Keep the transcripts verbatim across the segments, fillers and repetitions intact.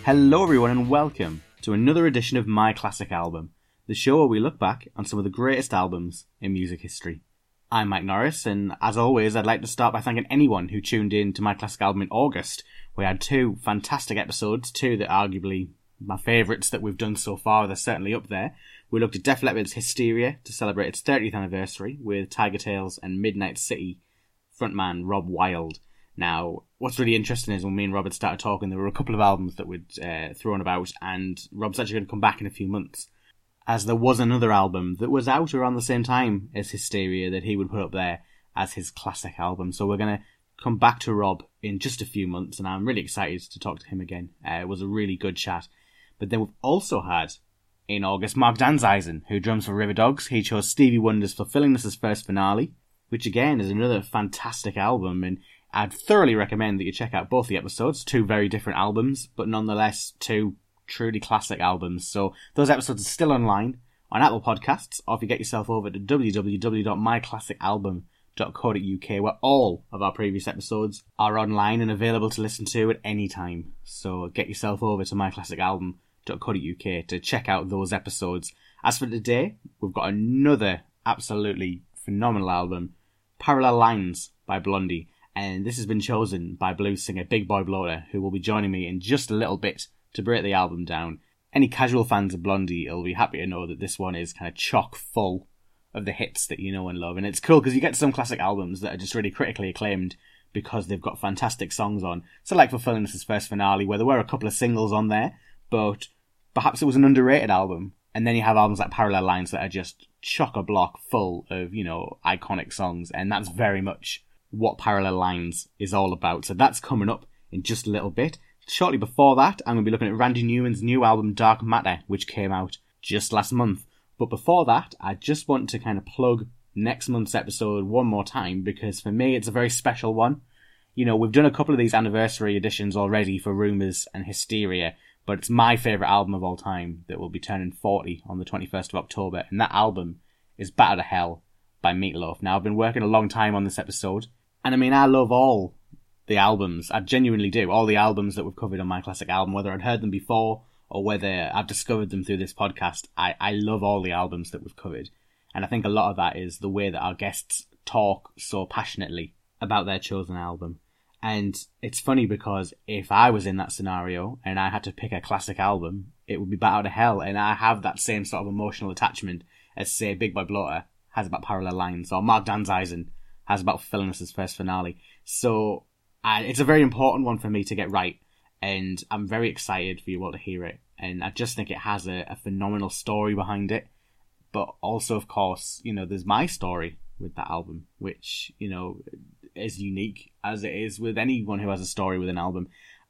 Hello everyone and welcome to another edition of My Classic Album, the show where we look back on some of the greatest albums in music history. I'm Mike Norris, and as always I'd like to start by thanking anyone who tuned in to My Classic Album in August. We had two fantastic episodes, two that are arguably my favourites that we've done so far. They're certainly up there. We looked at Def Leppard's Hysteria to celebrate its thirtieth anniversary with Tiger Tails and Midnight City frontman Rob Wild. Now, what's really interesting is when me and Rob had started talking, there were a couple of albums that we'd uh, thrown about, and Rob's actually going to come back in a few months, as there was another album that was out around the same time as Hysteria that he would put up there as his classic album. So we're going to come back to Rob in just a few months, and I'm really excited to talk to him again. Uh, it was a really good chat. But then we've also had, in August, Mark Danzeisen, who drums for River Dogs. He chose Stevie Wonder's Fulfilling This' First Finale, which again is another fantastic album, and I'd thoroughly recommend that you check out both the episodes. Two very different albums, but nonetheless two truly classic albums. So those episodes are still online on Apple Podcasts, or if you get yourself over to w w w dot my classic album dot co dot u k, where all of our previous episodes are online and available to listen to at any time. So get yourself over to my classic album dot co dot u k to check out those episodes. As for today, we've got another absolutely phenomenal album, Parallel Lines by Blondie. And this has been chosen by blues singer Big Boy Bloater, who will be joining me in just a little bit to break the album down. Any casual fans of Blondie will be happy to know that this one is kind of chock full of the hits that you know and love. And it's cool because you get some classic albums that are just really critically acclaimed because they've got fantastic songs on. So like Fulfilling This' First Finale, where there were a couple of singles on there, but perhaps it was an underrated album. And then you have albums like Parallel Lines that are just chock-a-block full of, you know, iconic songs. And that's very much what Parallel Lines is all about. So that's coming up in just a little bit. Shortly before that, I'm going to be looking at Randy Newman's new album Dark Matter, which came out just last month. But before that, I just want to kind of plug next month's episode one more time, because for me it's a very special one. You know, we've done a couple of these anniversary editions already for Rumours and Hysteria, but it's my favourite album of all time that will be turning forty on the twenty-first of October, and that album is Battered to Hell by Meat Loaf. Now, I've been working a long time on this episode, and I mean, I love all the albums. I genuinely do. All the albums that we've covered on My Classic Album, whether I'd heard them before or whether I've discovered them through this podcast, I, I love all the albums that we've covered. And I think a lot of that is the way that our guests talk so passionately about their chosen album. And it's funny because if I was in that scenario and I had to pick a classic album, it would be Battered to Hell. And I have that same sort of emotional attachment as, say, Big Boy Bloater has about Parallel Lines, or Mark Danzeisen has about Fulfilling This' First Finale. So uh, it's a very important one for me to get right, and I'm very excited for you all to hear it. And I just think it has a, a phenomenal story behind it. But also, of course, you know, there's my story with that album, which, you know, is unique as it is with anyone who has a story with an album.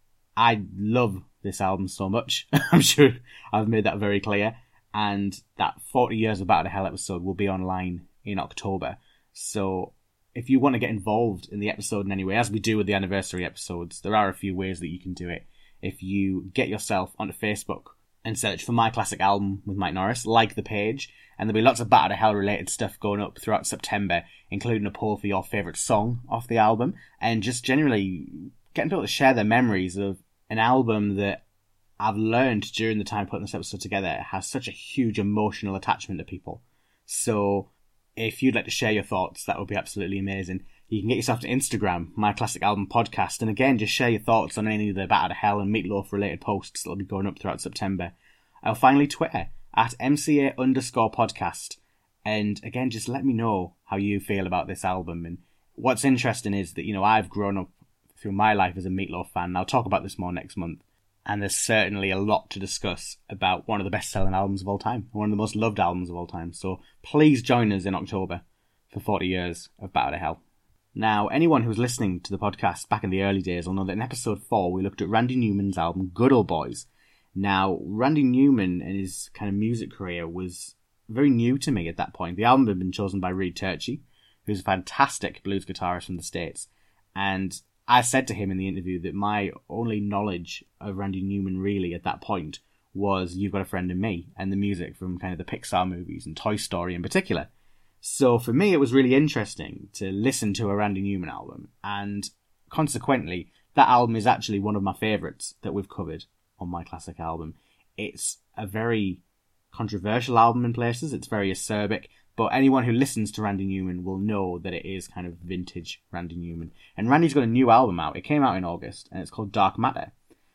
I love this album so much. I'm sure I've made that very clear. And that forty Years of Battered to Hell episode will be online in October. So if you want to get involved in the episode in any way, as we do with the anniversary episodes, there are a few ways that you can do it. If you get yourself onto Facebook and search for My Classic Album with Mike Norris, like the page, and there'll be lots of Battered to Hell related stuff going up throughout September, including a poll for your favourite song off the album, and just generally getting people to share their memories of an album that I've learned during the time putting this episode together has such a huge emotional attachment to people. So if you'd like to share your thoughts, that would be absolutely amazing. You can get yourself to Instagram, My Classic Album Podcast, and again, just share your thoughts on any of the Battered to Hell and Meat Loaf related posts that'll be going up throughout September. And finally, Twitter, at M C A underscore podcast. And again, just let me know how you feel about this album. And what's interesting is that, you know, I've grown up through my life as a Meat Loaf fan, and I'll talk about this more next month. And there's certainly a lot to discuss about one of the best-selling albums of all time, one of the most loved albums of all time. So please join us in October for forty years of Battered to Hell. Now, anyone who was listening to the podcast back in the early days will know that in episode four we looked at Randy Newman's album Good Old Boys. Now, Randy Newman and his kind of music career was very new to me at that point. The album had been chosen by Reed Turchi, who's a fantastic blues guitarist from the States, and I said to him in the interview that my only knowledge of Randy Newman really at that point was You've Got a Friend in Me and the music from kind of the Pixar movies and Toy Story in particular. So for me, it was really interesting to listen to a Randy Newman album, and consequently, that album is actually one of my favourites that we've covered on My Classic Album. It's a very controversial album in places. It's very acerbic, but anyone who listens to Randy Newman will know that it is kind of vintage Randy Newman. And Randy's got a new album out. It came out in August, and it's called Dark Matter.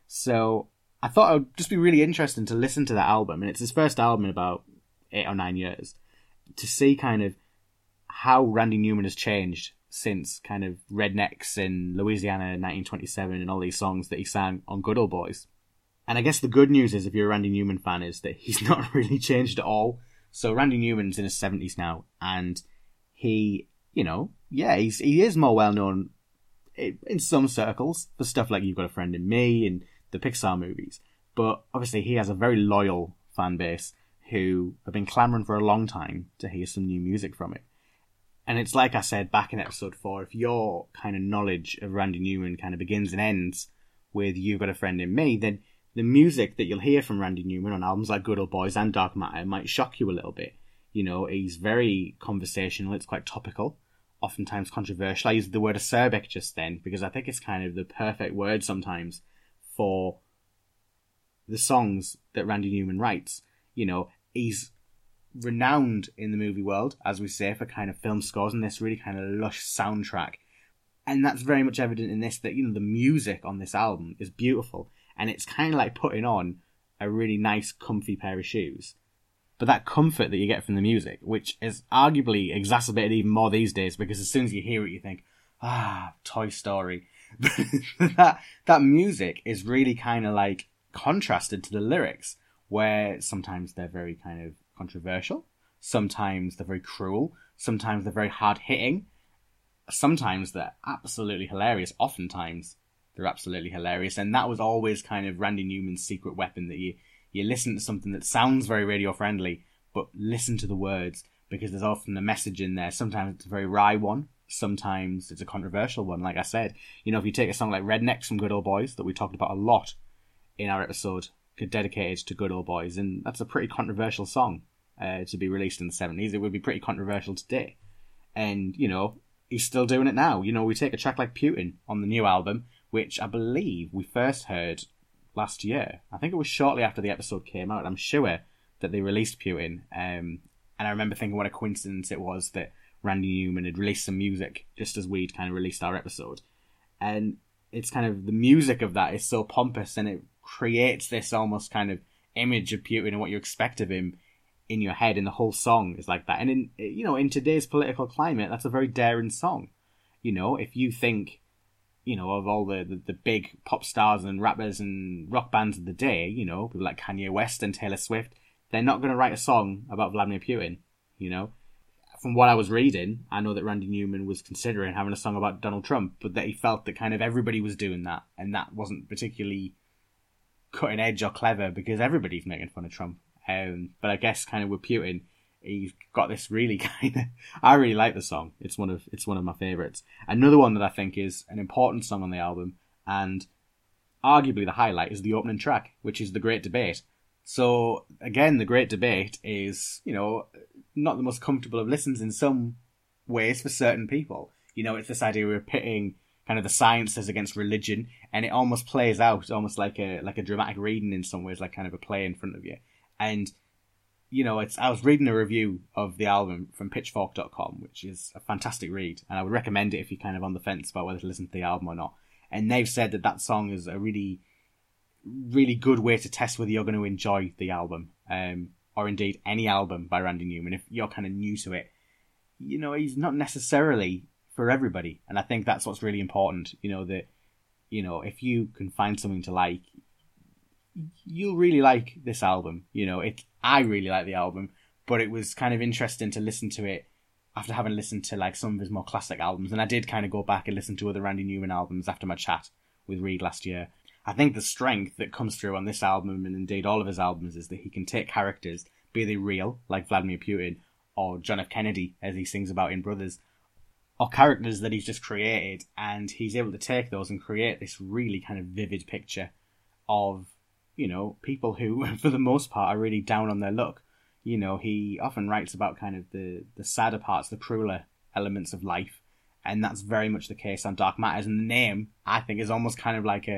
So I thought it would just be really interesting to listen to that album, and it's his first album in about eight or nine years, to see kind of how Randy Newman has changed since kind of Rednecks in Louisiana nineteen twenty-seven and all these songs that he sang on Good Old Boys. And I guess the good news is, if you're a Randy Newman fan, is that he's not really changed at all. So Randy Newman's in his seventies now, and he, you know, yeah, he's he is more well known in some circles for stuff like You've Got a Friend in Me and the Pixar movies. But obviously he has a very loyal fan base who have been clamouring for a long time to hear some new music from him. And it's like I said back in episode four, if your kind of knowledge of Randy Newman kind of begins and ends with You've Got a Friend in Me, then the music that you'll hear from Randy Newman on albums like Good Old Boys and Dark Matter might shock you a little bit. You know, he's very conversational, it's quite topical, oftentimes controversial. I used the word acerbic just then because I think it's kind of the perfect word sometimes for the songs that Randy Newman writes. You know, he's renowned in the movie world, as we say, for kind of film scores and this really kind of lush soundtrack. And that's very much evident in this, that, you know, the music on this album is beautiful. And it's kind of like putting on a really nice, comfy pair of shoes. But that comfort that you get from the music, which is arguably exacerbated even more these days, because as soon as you hear it, you think, ah, Toy Story. that that music is really kind of like contrasted to the lyrics, where sometimes they're very kind of controversial, sometimes they're very cruel, sometimes they're very hard-hitting, sometimes they're absolutely hilarious, oftentimes they're absolutely hilarious. And that was always kind of Randy Newman's secret weapon, that you, you listen to something that sounds very radio-friendly, but listen to the words, because there's often a message in there. Sometimes it's a very wry one, sometimes it's a controversial one, like I said. You know, if you take a song like Rednecks from Good Old Boys, that we talked about a lot in our episode dedicated to Good Old Boys, and that's a pretty controversial song uh, to be released in the seventies. It would be pretty controversial today. And, you know, he's still doing it now. You know, we take a track like Putin on the new album, which I believe we first heard last year. I think it was shortly after the episode came out. I'm sure that they released Putin. Um, and I remember thinking what a coincidence it was that Randy Newman had released some music just as we'd kind of released our episode. And it's kind of, the music of that is so pompous, and it creates this almost kind of image of Putin and what you expect of him in your head, and the whole song is like that. And in, you know, in today's political climate, that's a very daring song. You know, if you think, you know, of all the, the, the big pop stars and rappers and rock bands of the day, you know, people like Kanye West and Taylor Swift, they're not going to write a song about Vladimir Putin, you know. From what I was reading, I know that Randy Newman was considering having a song about Donald Trump, but that he felt that kind of everybody was doing that, and that wasn't particularly cutting edge or clever, because everybody's making fun of Trump. Um, but I guess kind of with Putin, he's got this really kind of, I really like the song. It's one of it's one of my favourites. Another one that I think is an important song on the album, and arguably the highlight, is the opening track, which is The Great Debate. So again, The Great Debate is, you know, not the most comfortable of listens in some ways for certain people. You know, it's this idea of pitting kind of the sciences against religion, and it almost plays out almost like a like a dramatic reading in some ways, like kind of a play in front of you. And, you know, it's I was reading a review of the album from pitchfork dot com, which is a fantastic read, and I would recommend it if you're kind of on the fence about whether to listen to the album or not. And they've said that that song is a really, really good way to test whether you're going to enjoy the album, um, or indeed any album by Randy Newman. If you're kind of new to it, you know, he's not necessarily for everybody. And I think that's what's really important, you know, that, you know, if you can find something to like, you'll really like this album. You know, it. I really like the album, but it was kind of interesting to listen to it after having listened to like some of his more classic albums. And I did kind of go back and listen to other Randy Newman albums after my chat with Reed last year. I think the strength that comes through on this album, and indeed all of his albums, is that he can take characters, be they real, like Vladimir Putin, or John F. Kennedy, as he sings about in Brothers, or characters that he's just created, and he's able to take those and create this really kind of vivid picture of, you know, people who, for the most part, are really down on their luck. You know, he often writes about kind of the, the sadder parts, the crueler elements of life, and that's very much the case on Dark Matters. And the name, I think, is almost kind of like a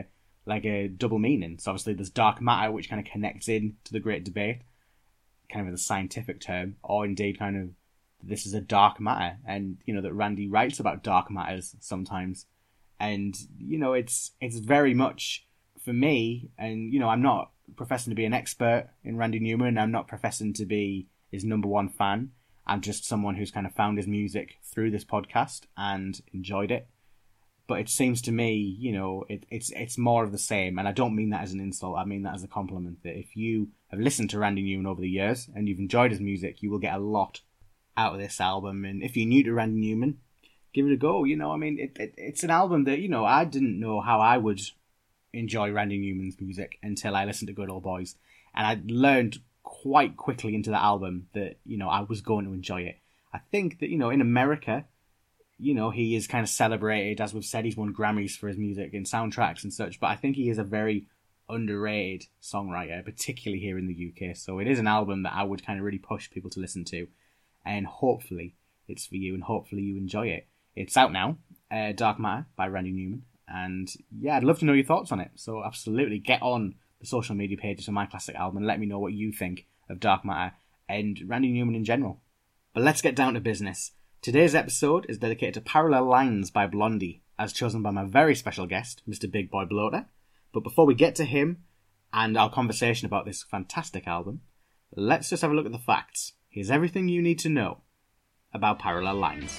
like a double meaning. So obviously there's dark matter, which kind of connects in to the Great Debate, kind of as a scientific term, or indeed kind of this is a dark matter, and you know that Randy writes about dark matters sometimes, and you know it's it's very much for me, and you know I'm not professing to be an expert in Randy Newman, I'm not professing to be his number one fan. I'm just someone who's kind of found his music through this podcast and enjoyed it. But it seems to me, you know, it, it's it's more of the same, and I don't mean that as an insult. I mean that as a compliment. That if you have listened to Randy Newman over the years and you've enjoyed his music, you will get a lot out of this album. And if you're new to Randy Newman, give it a go. You know, I mean, it, it it's an album that, you know, I didn't know how I would enjoy Randy Newman's music until I listened to Good Old Boys, and I learned quite quickly into the album that, you know, I was going to enjoy it. I think that, you know, in America, you know, he is kind of celebrated, as we've said, he's won Grammys for his music and soundtracks and such, but I think he is a very underrated songwriter, particularly here in the U K. So it is an album that I would kind of really push people to listen to, and hopefully it's for you, and hopefully you enjoy it. It's out now, uh, Dark Matter by Randy Newman, and yeah, I'd love to know your thoughts on it. So absolutely get on the social media pages of My Classic Album and let me know what you think of Dark Matter and Randy Newman in general. But let's get down to business. Today's episode is dedicated to Parallel Lines by Blondie, as chosen by my very special guest, Mister Big Boy Bloater. But before we get to him and our conversation about this fantastic album, let's just have a look at the facts. Here's everything you need to know about Parallel Lines.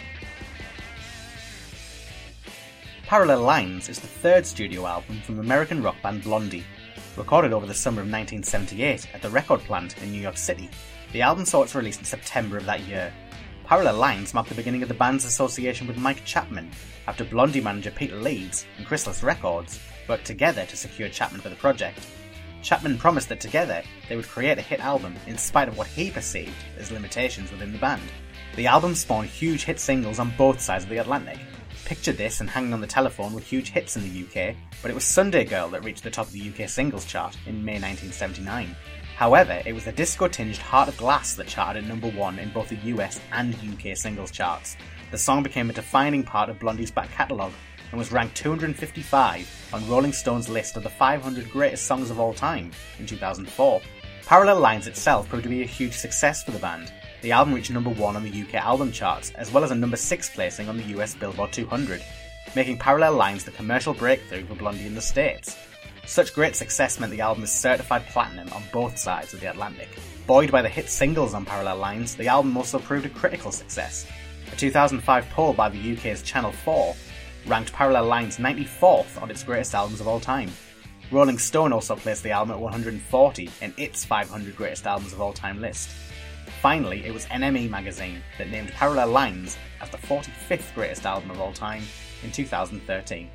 Parallel Lines is the third studio album from American rock band Blondie. Recorded over the summer of nineteen seventy-eight at the record plant in New York City, the album saw its release in September of that year. Parallel Lines marked the beginning of the band's association with Mike Chapman, after Blondie manager Peter Leeds and Chrysalis Records worked together to secure Chapman for the project. Chapman promised that together they would create a hit album in spite of what he perceived as limitations within the band. The album spawned huge hit singles on both sides of the Atlantic. Picture this and Hanging on the Telephone with huge hits in the U K, but it was Sunday Girl that reached the top of the U K singles chart in May nineteen seventy-nine. However, it was the disco-tinged Heart of Glass that charted at number one in both the U S and U K singles charts. The song became a defining part of Blondie's back catalogue and was ranked two hundred fifty-five on Rolling Stone's list of the five hundred greatest songs of all time in two thousand four. Parallel Lines itself proved to be a huge success for the band. The album reached number one on the U K album charts, as well as a number six placing on the U S Billboard two hundred, making Parallel Lines the commercial breakthrough for Blondie in the States. Such great success meant the album is certified platinum on both sides of the Atlantic. Buoyed by the hit singles on Parallel Lines, the album also proved a critical success. A two thousand five poll by the U K's Channel four ranked Parallel Lines ninety-fourth on its greatest albums of all time. Rolling Stone also placed the album at one hundred forty in its five hundred greatest albums of all time list. Finally, it was N M E magazine that named Parallel Lines as the forty-fifth greatest album of all time in two thousand thirteen.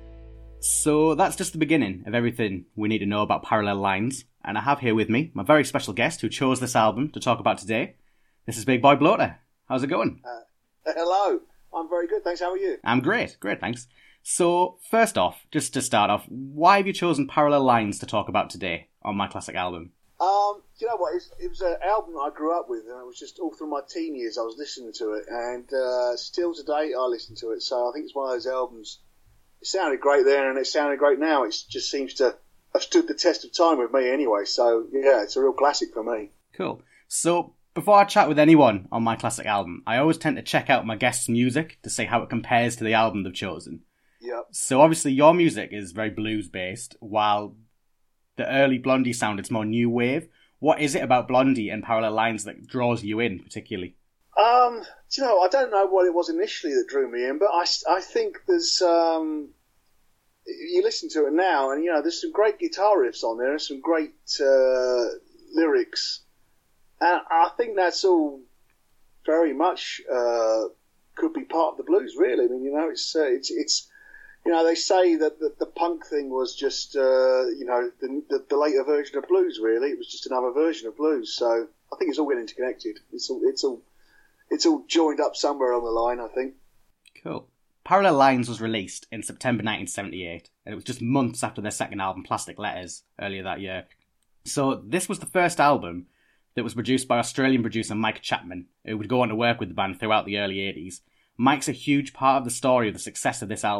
So that's just the beginning of everything we need to know about Parallel Lines, and I have here with me my very special guest who chose this album to talk about today. This is Big Boy Bloater. How's it going? Uh, hello, I'm very good, thanks. How are you? I'm great, great, thanks. So, first off, just to start off, why have you chosen Parallel Lines to talk about today on My Classic Album? Um, do you know what? It's, it was an album that I grew up with, and it was just all through my teen years I was listening to it, and uh, still today I listen to it. So I think it's one of those albums. It sounded great then, and it sounded great now. It just seems to have stood the test of time with me anyway. So yeah, it's a real classic for me. Cool. So before I chat with anyone on My Classic Album, I always tend to check out my guests' music to see how it compares to the album they've chosen. Yep. So obviously your music is very blues based, while the early Blondie sound, it's more new wave. What is it about Blondie and Parallel Lines that draws you in particularly? Um, do you know, I don't know what it was initially that drew me in, but I, I think there's, um, you listen to it now and, you know, there's some great guitar riffs on there and some great uh, lyrics. And I think that's all very much uh, could be part of the blues, really. I mean, you know, it's, uh, it's, it's, you know, they say that the, the punk thing was just, uh, you know, the, the, the later version of blues, really. It was just another version of blues. So I think it's all getting interconnected. It's all, it's all, it's all joined up somewhere on the line, I think. Cool. Parallel Lines was released in September nineteen seventy-eight, and it was just months after their second album, Plastic Letters, earlier that year. So this was the first album that was produced by Australian producer Mike Chapman, who would go on to work with the band throughout the early eighties. Mike's a huge part of the story of the success of this album,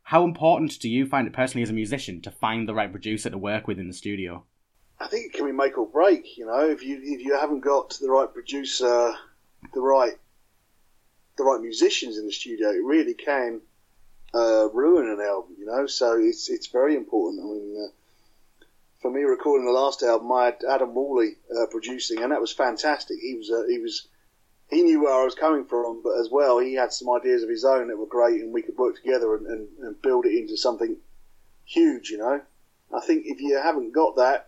How important do you find it personally as a musician to find the right producer to work with in the studio? I think it can be make or break. You know, if you if you haven't got the right producer, the right the right musicians in the studio, it really can uh, ruin an album. You know, so it's it's very important. I mean, uh, for me, recording the last album, I had Adam Worley uh, producing, and that was fantastic. He was uh, he was he knew where I was coming from, but as well, he had some ideas of his own that were great, and we could work together and, and, and build it into something huge. You know, I think if you haven't got that,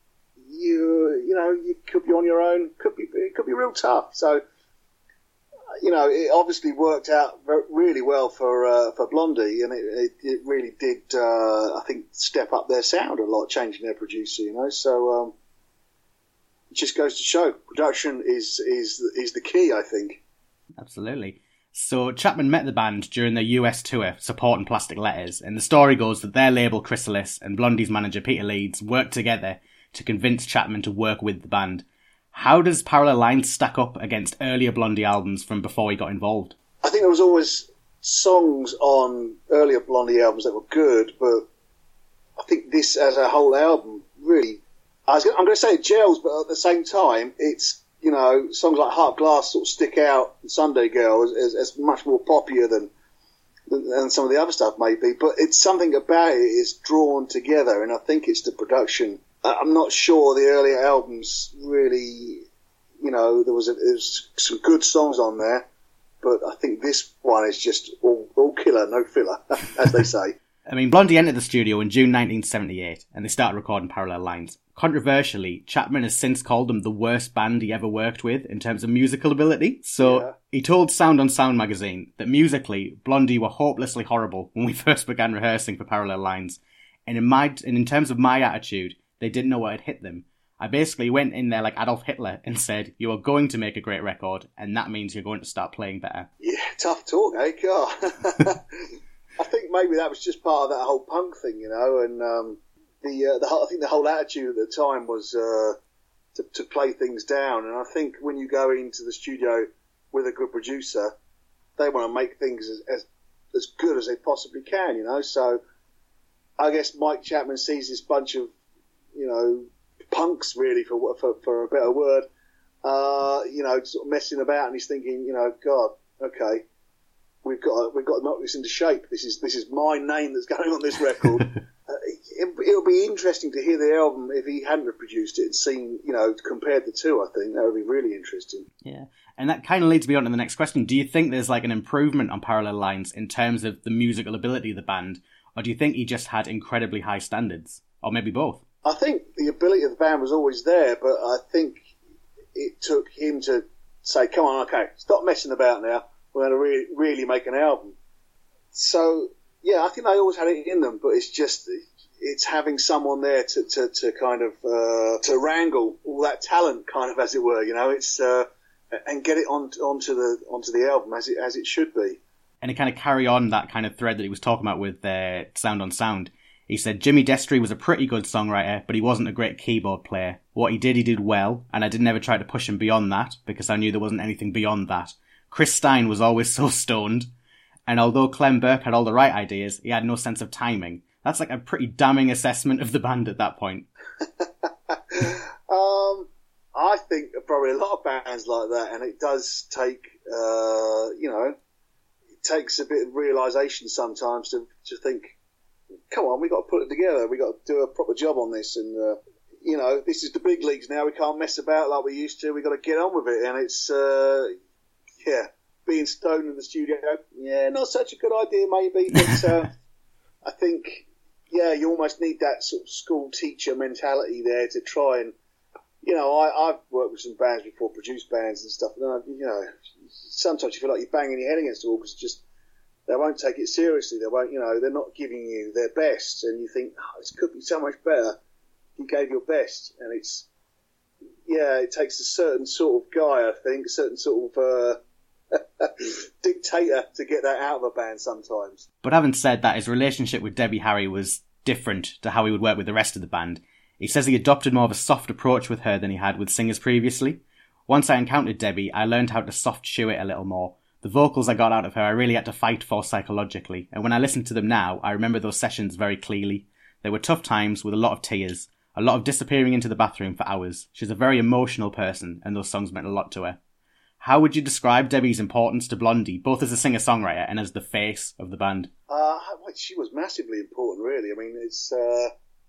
you you know you could be on your own. Could be it could be real tough. So, you know, it obviously worked out really well for uh, for Blondie, and it, it, it really did. Uh, I think step up their sound a lot, changing their producer. You know, so um, it just goes to show production is is is the key, I think. Absolutely. So Chapman met the band during their U S tour supporting Plastic Letters, and the story goes that their label Chrysalis and Blondie's manager Peter Leeds worked together to convince Chapman to work with the band. How does Parallel Lines stack up against earlier Blondie albums from before he got involved? I think there was always songs on earlier Blondie albums that were good, but I think this as a whole album really, I was, I'm going to say it gels, but at the same time, it's, you know, songs like Heart Glass sort of stick out, and Sunday Girl as, as, as much more poppier than, than than some of the other stuff maybe, but it's something about it is drawn together, and I think it's the production. I'm not sure the earlier albums really, you know, there was, a, there was some good songs on there, but I think this one is just all, all killer, no filler, as they say. I mean, Blondie entered the studio in June nineteen seventy-eight, and they started recording Parallel Lines. Controversially, Chapman has since called them the worst band he ever worked with in terms of musical ability. So yeah. He told Sound on Sound magazine that musically, Blondie were hopelessly horrible when we first began rehearsing for Parallel Lines. And in my, and in terms of my attitude, they didn't know what had hit them. I basically went in there like Adolf Hitler and said, you are going to make a great record, and that means you're going to start playing better. Yeah, tough talk, eh, God? I think maybe that was just part of that whole punk thing, you know, and um, the, uh, the whole, I think the whole attitude at the time was uh, to, to play things down, and I think when you go into the studio with a good producer, they want to make things as, as, as good as they possibly can, you know, so I guess Mike Chapman sees this bunch of, you know, punks really, for for, for a better word, uh, you know, sort of messing about, and he's thinking, you know, God, okay, we've got we've got to knock this into shape. This is this is my name that's going on this record. uh, it, it'll be interesting to hear the album if he hadn't have produced it and seen, you know, compared the two. I think that would be really interesting. Yeah, and that kind of leads me on to the next question. Do you think there's like an improvement on Parallel Lines in terms of the musical ability of the band, or do you think he just had incredibly high standards, or maybe both? I think the ability of the band was always there, but I think it took him to say, come on, okay, stop messing about now. We're going to really, really make an album. So, yeah, I think they always had it in them, but it's just, it's having someone there to, to, to kind of, uh, to wrangle all that talent, kind of, as it were, you know, it's, uh, and get it on, onto the, onto the album as it, as it should be. And to kind of carry on that kind of thread that he was talking about with uh, Sound on Sound, he said, Jimmy Destry was a pretty good songwriter, but he wasn't a great keyboard player. What he did, he did well, and I didn't ever try to push him beyond that, because I knew there wasn't anything beyond that. Chris Stein was always so stoned, and although Clem Burke had all the right ideas, he had no sense of timing. That's like a pretty damning assessment of the band at that point. um, I think probably a lot of bands like that, and it does take, uh, you know, it takes a bit of realisation sometimes to, to think, come on, we've got to put it together. We've got to do a proper job on this. And, uh, you know, this is the big leagues now. We can't mess about like we used to. We've got to get on with it. And it's, uh, yeah, being stoned in the studio, yeah, not such a good idea maybe. But uh, I think, yeah, you almost need that sort of school teacher mentality there to try and, you know, I, I've worked with some bands before, produced bands and stuff. And, I, you know, sometimes you feel like you're banging your head against the wall because just, they won't take it seriously. They won't, you know, they're not giving you their best, and you think, oh, this could be so much better. You gave your best, and it's, yeah, it takes a certain sort of guy, I think, a certain sort of uh, dictator to get that out of a band sometimes. But having said that, his relationship with Debbie Harry was different to how he would work with the rest of the band. He says he adopted more of a soft approach with her than he had with singers previously. Once I encountered Debbie, I learned how to soft shoe it a little more. The vocals I got out of her, I really had to fight for psychologically, and when I listen to them now, I remember those sessions very clearly. They were tough times with a lot of tears, a lot of disappearing into the bathroom for hours. She's a very emotional person, and those songs meant a lot to her. How would you describe Debbie's importance to Blondie, both as a singer-songwriter and as the face of the band? Uh, she was massively important, really. I mean, it's... Uh...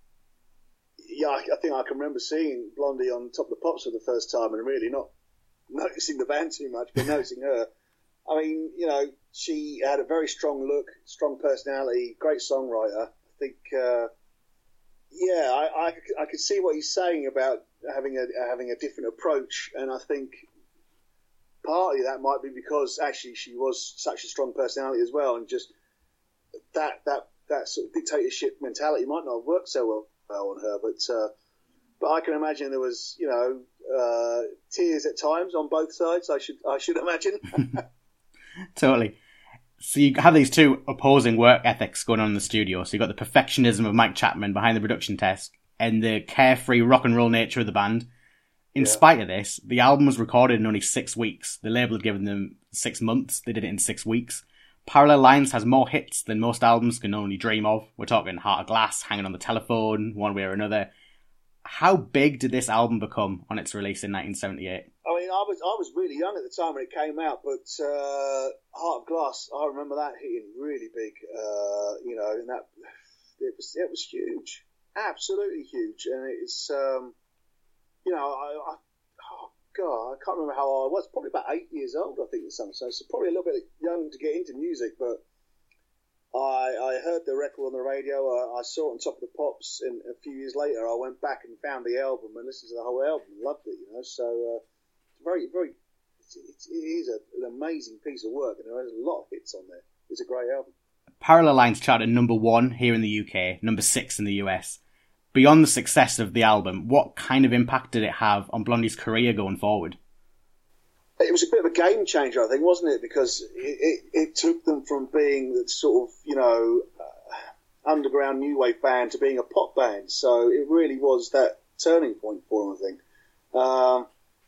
Yeah, I, I think I can remember seeing Blondie on Top of the Pops for the first time and really not noticing the band too much, but noticing her. I mean, you know, she had a very strong look, strong personality, great songwriter. I think, uh, yeah, I, I, I could see what he's saying about having a having a different approach, and I think partly that might be because actually she was such a strong personality as well, and just that that that sort of dictatorship mentality might not have worked so well. well on her, but uh, but I can imagine there was, you know, uh, tears at times on both sides. I should I should imagine. Totally. So you have these two opposing work ethics going on in the studio. So you've got the perfectionism of Mike Chapman behind the production desk and the carefree rock and roll nature of the band. In yeah. spite of this, the album was recorded in only six weeks. The label had given them six months. They did it in six weeks. Parallel Lines has more hits than most albums can only dream of. We're talking Heart of Glass, Hanging on the Telephone, One Way or Another. How big did this album become on its release in nineteen seventy-eight? I mean, I was I was really young at the time when it came out, but uh, Heart of Glass, I remember that hitting really big. Uh, you know, and that it was it was huge, absolutely huge, and it's um, you know, I, I oh God, I can't remember how old I was. Probably about eight years old, I think, or something. So it's probably a little bit young to get into music, but I, I heard the record on the radio. I, I saw it on Top of the Pops, and a few years later, I went back and found the album and listened to the whole album. Loved it, you know. So uh, it's very, very, it's, it's, it is a, an amazing piece of work, and there's a lot of hits on there. It's a great album. Parallel Lines charted number one here in the U K, number six in the U S. Beyond the success of the album, what kind of impact did it have on Blondie's career going forward? It was a bit of a game changer, I think, wasn't it? Because it, it, it took them from being the sort of, you know, uh, underground new wave band to being a pop band. So it really was that turning point for them, I think. Um,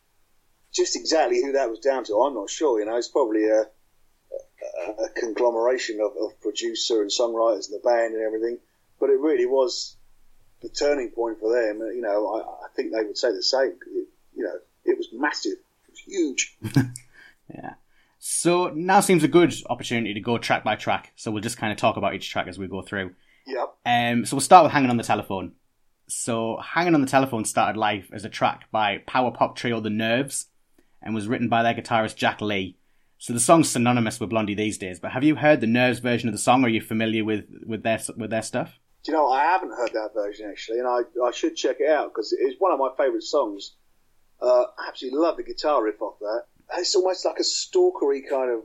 just exactly who that was down to, I'm not sure. You know, it's probably a, a, a conglomeration of, of producer and songwriters in the band and everything. But it really was the turning point for them. You know, I, I think they would say the same. It, you know, it was massive. Huge. Yeah. So now seems a good opportunity to go track by track. So we'll just kind of talk about each track as we go through. Yep. Um, so we'll start with Hanging on the Telephone. So Hanging on the Telephone started life as a track by power pop trio The Nerves and was written by their guitarist Jack Lee. So the song's synonymous with Blondie these days, but have you heard the Nerves version of the song? Or are you familiar with, with their with their stuff? Do you know, I haven't heard that version actually, and I, I should check it out because it's one of my favourite songs. Uh, I absolutely love the guitar riff off that. It's almost like a stalkery kind of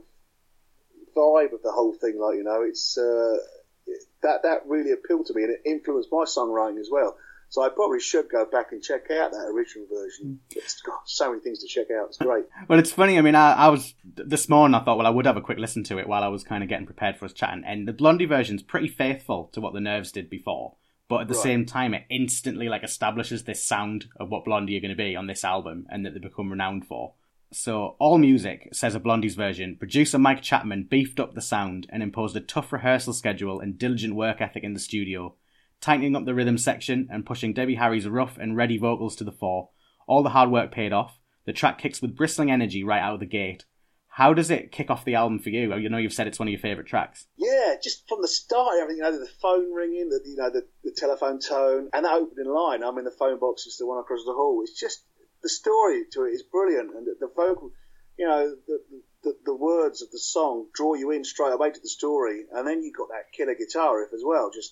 vibe of the whole thing. Like, you know, it's uh, that that really appealed to me, and it influenced my songwriting as well. So I probably should go back and check out that original version. It's got so many things to check out. It's great. Well, it's funny. I mean, I, I was this morning. I thought, well, I would have a quick listen to it while I was kind of getting prepared for us chatting. And the Blondie version's pretty faithful to what the Nerves did before. But at the right. same time, it instantly like establishes this sound of what Blondie are going to be on this album and that they become renowned for. So AllMusic says of Blondie's version, producer Mike Chapman beefed up the sound and imposed a tough rehearsal schedule and diligent work ethic in the studio, tightening up the rhythm section and pushing Debbie Harry's rough and ready vocals to the fore. All the hard work paid off. The track kicks with bristling energy right out of the gate. How does it kick off the album for you? You know, you've said it's one of your favourite tracks. Yeah, just from the start, everything, you know, the phone ringing, the, you know, the, the telephone tone, and that opening line, I'm in the phone box, it's the one across the hall. It's just, the story to it is brilliant, and the, the vocal, you know, the, the the words of the song draw you in straight away to the story, and then you've got that killer guitar riff as well, just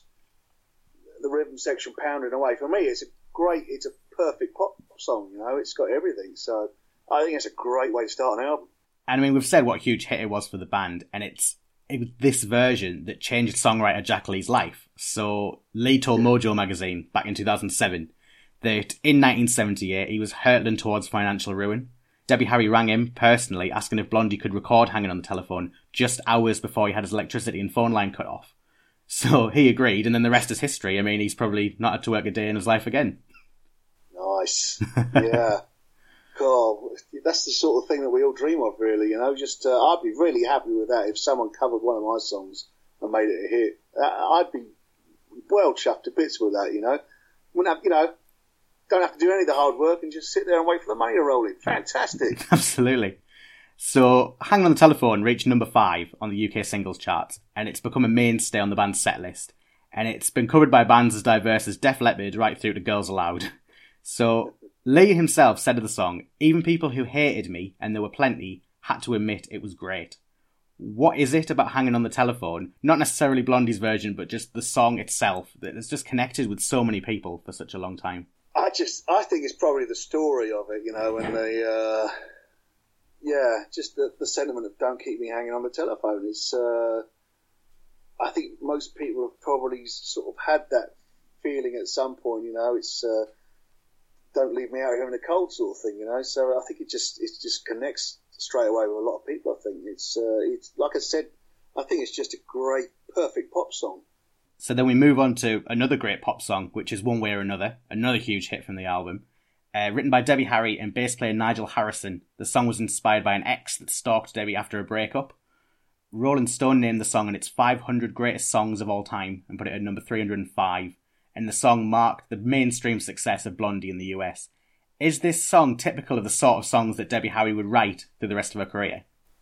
the rhythm section pounding away. For me, it's a great, it's a perfect pop song, you know, it's got everything, so I think it's a great way to start an album. And I mean, we've said what a huge hit it was for the band, and it's it was this version that changed songwriter Jack Lee's life. So Lee told Mojo magazine back in two thousand seven that in nineteen seventy-eight he was hurtling towards financial ruin. Debbie Harry rang him personally asking if Blondie could record Hanging on the Telephone just hours before he had his electricity and phone line cut off. So he agreed, and then the rest is history. I mean, he's probably not had to work a day in his life again. Nice. Yeah. God, that's the sort of thing that we all dream of, really. You know, just uh, I'd be really happy with that if someone covered one of my songs and made it a hit. I'd be well chuffed to bits with that. You know, wouldn't have, you know, don't have to do any of the hard work and just sit there and wait for the money to roll in. Fantastic. Absolutely. So, Hanging on the Telephone reached number five on the U K singles charts, and it's become a mainstay on the band's set list. And it's been covered by bands as diverse as Def Leppard right through to Girls Aloud. So, Lee himself said of the song, even people who hated me, and there were plenty, had to admit it was great. What is it about Hanging on the Telephone, not necessarily Blondie's version, but just the song itself, that has just connected with so many people for such a long time? I just, I think it's probably the story of it, you know, and the, uh, yeah, just the, the sentiment of don't keep me hanging on the telephone. It's, uh, I think most people have probably sort of had that feeling at some point, you know, it's, uh, don't leave me out here in the cold sort of thing, you know, so I think it just, it just connects straight away with a lot of people, I think. It's, uh, it's, like I said, I think it's just a great, perfect pop song. So then we move on to another great pop song, which is One Way or Another, another huge hit from the album. Uh, written by Debbie Harry and bass player Nigel Harrison, the song was inspired by an ex that stalked Debbie after a breakup. Rolling Stone named the song in its five hundred greatest songs of all time and put it at number three hundred five, and the song marked the mainstream success of Blondie in the U S. Is this song typical of the sort of songs that Debbie Harry would write through the rest of her career?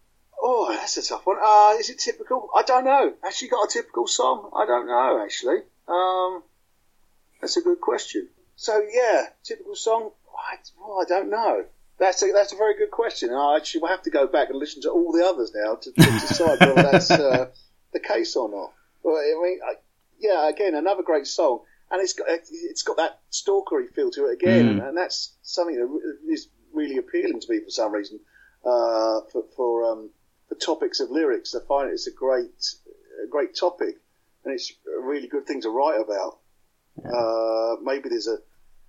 Oh, that's a tough one. Uh, is it typical? I don't know. Has she got a typical song? I don't know, actually. Um, that's a good question. So, yeah, typical song? I, well, I don't know. That's a, that's a very good question. I actually will have to go back and listen to all the others now to, to decide whether that's uh, the case or not. Well, I mean, I, yeah, again, another great song. And it's got it's got that stalkery feel to it again, mm. and, and that's something that is really appealing to me for some reason. Uh, for for, um, for topics of lyrics, I find it's a great a great topic, and it's a really good thing to write about. Yeah. Uh, maybe there's a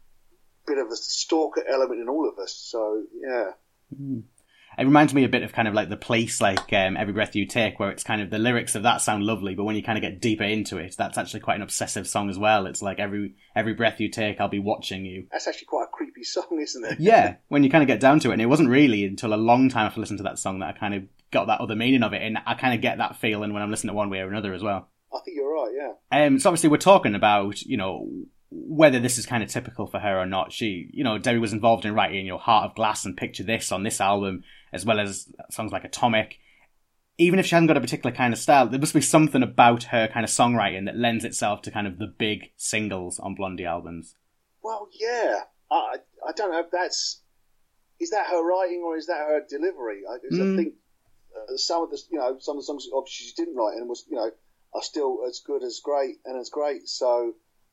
bit of a stalker element in all of us, so yeah. Mm. It reminds me a bit of kind of like The Police, like um, Every Breath You Take, where it's kind of the lyrics of that sound lovely, but when you kind of get deeper into it, that's actually quite an obsessive song as well. It's like every every breath you take, I'll be watching you. That's actually quite a creepy song, isn't it? Yeah, when you kind of get down to it. And it wasn't really until a long time after listening to that song that I kind of got that other meaning of it, and I kind of get that feeling when I'm listening to One Way or Another as well. I think you're right, yeah. Um, so obviously we're talking about, you know, whether this is kind of typical for her or not. She, you know, Debbie was involved in writing, you know, Heart of Glass and Picture This on this album, as well as songs like Atomic. Even if she hasn't got a particular kind of style, there must be something about her kind of songwriting that lends itself to kind of the big singles on Blondie albums. Well, yeah. I I don't know if that's... Is that her writing or is that her delivery? I, mm. I think uh, some of the, you know, some of the songs obviously she didn't write and was, you know, are still as good as great and as great. So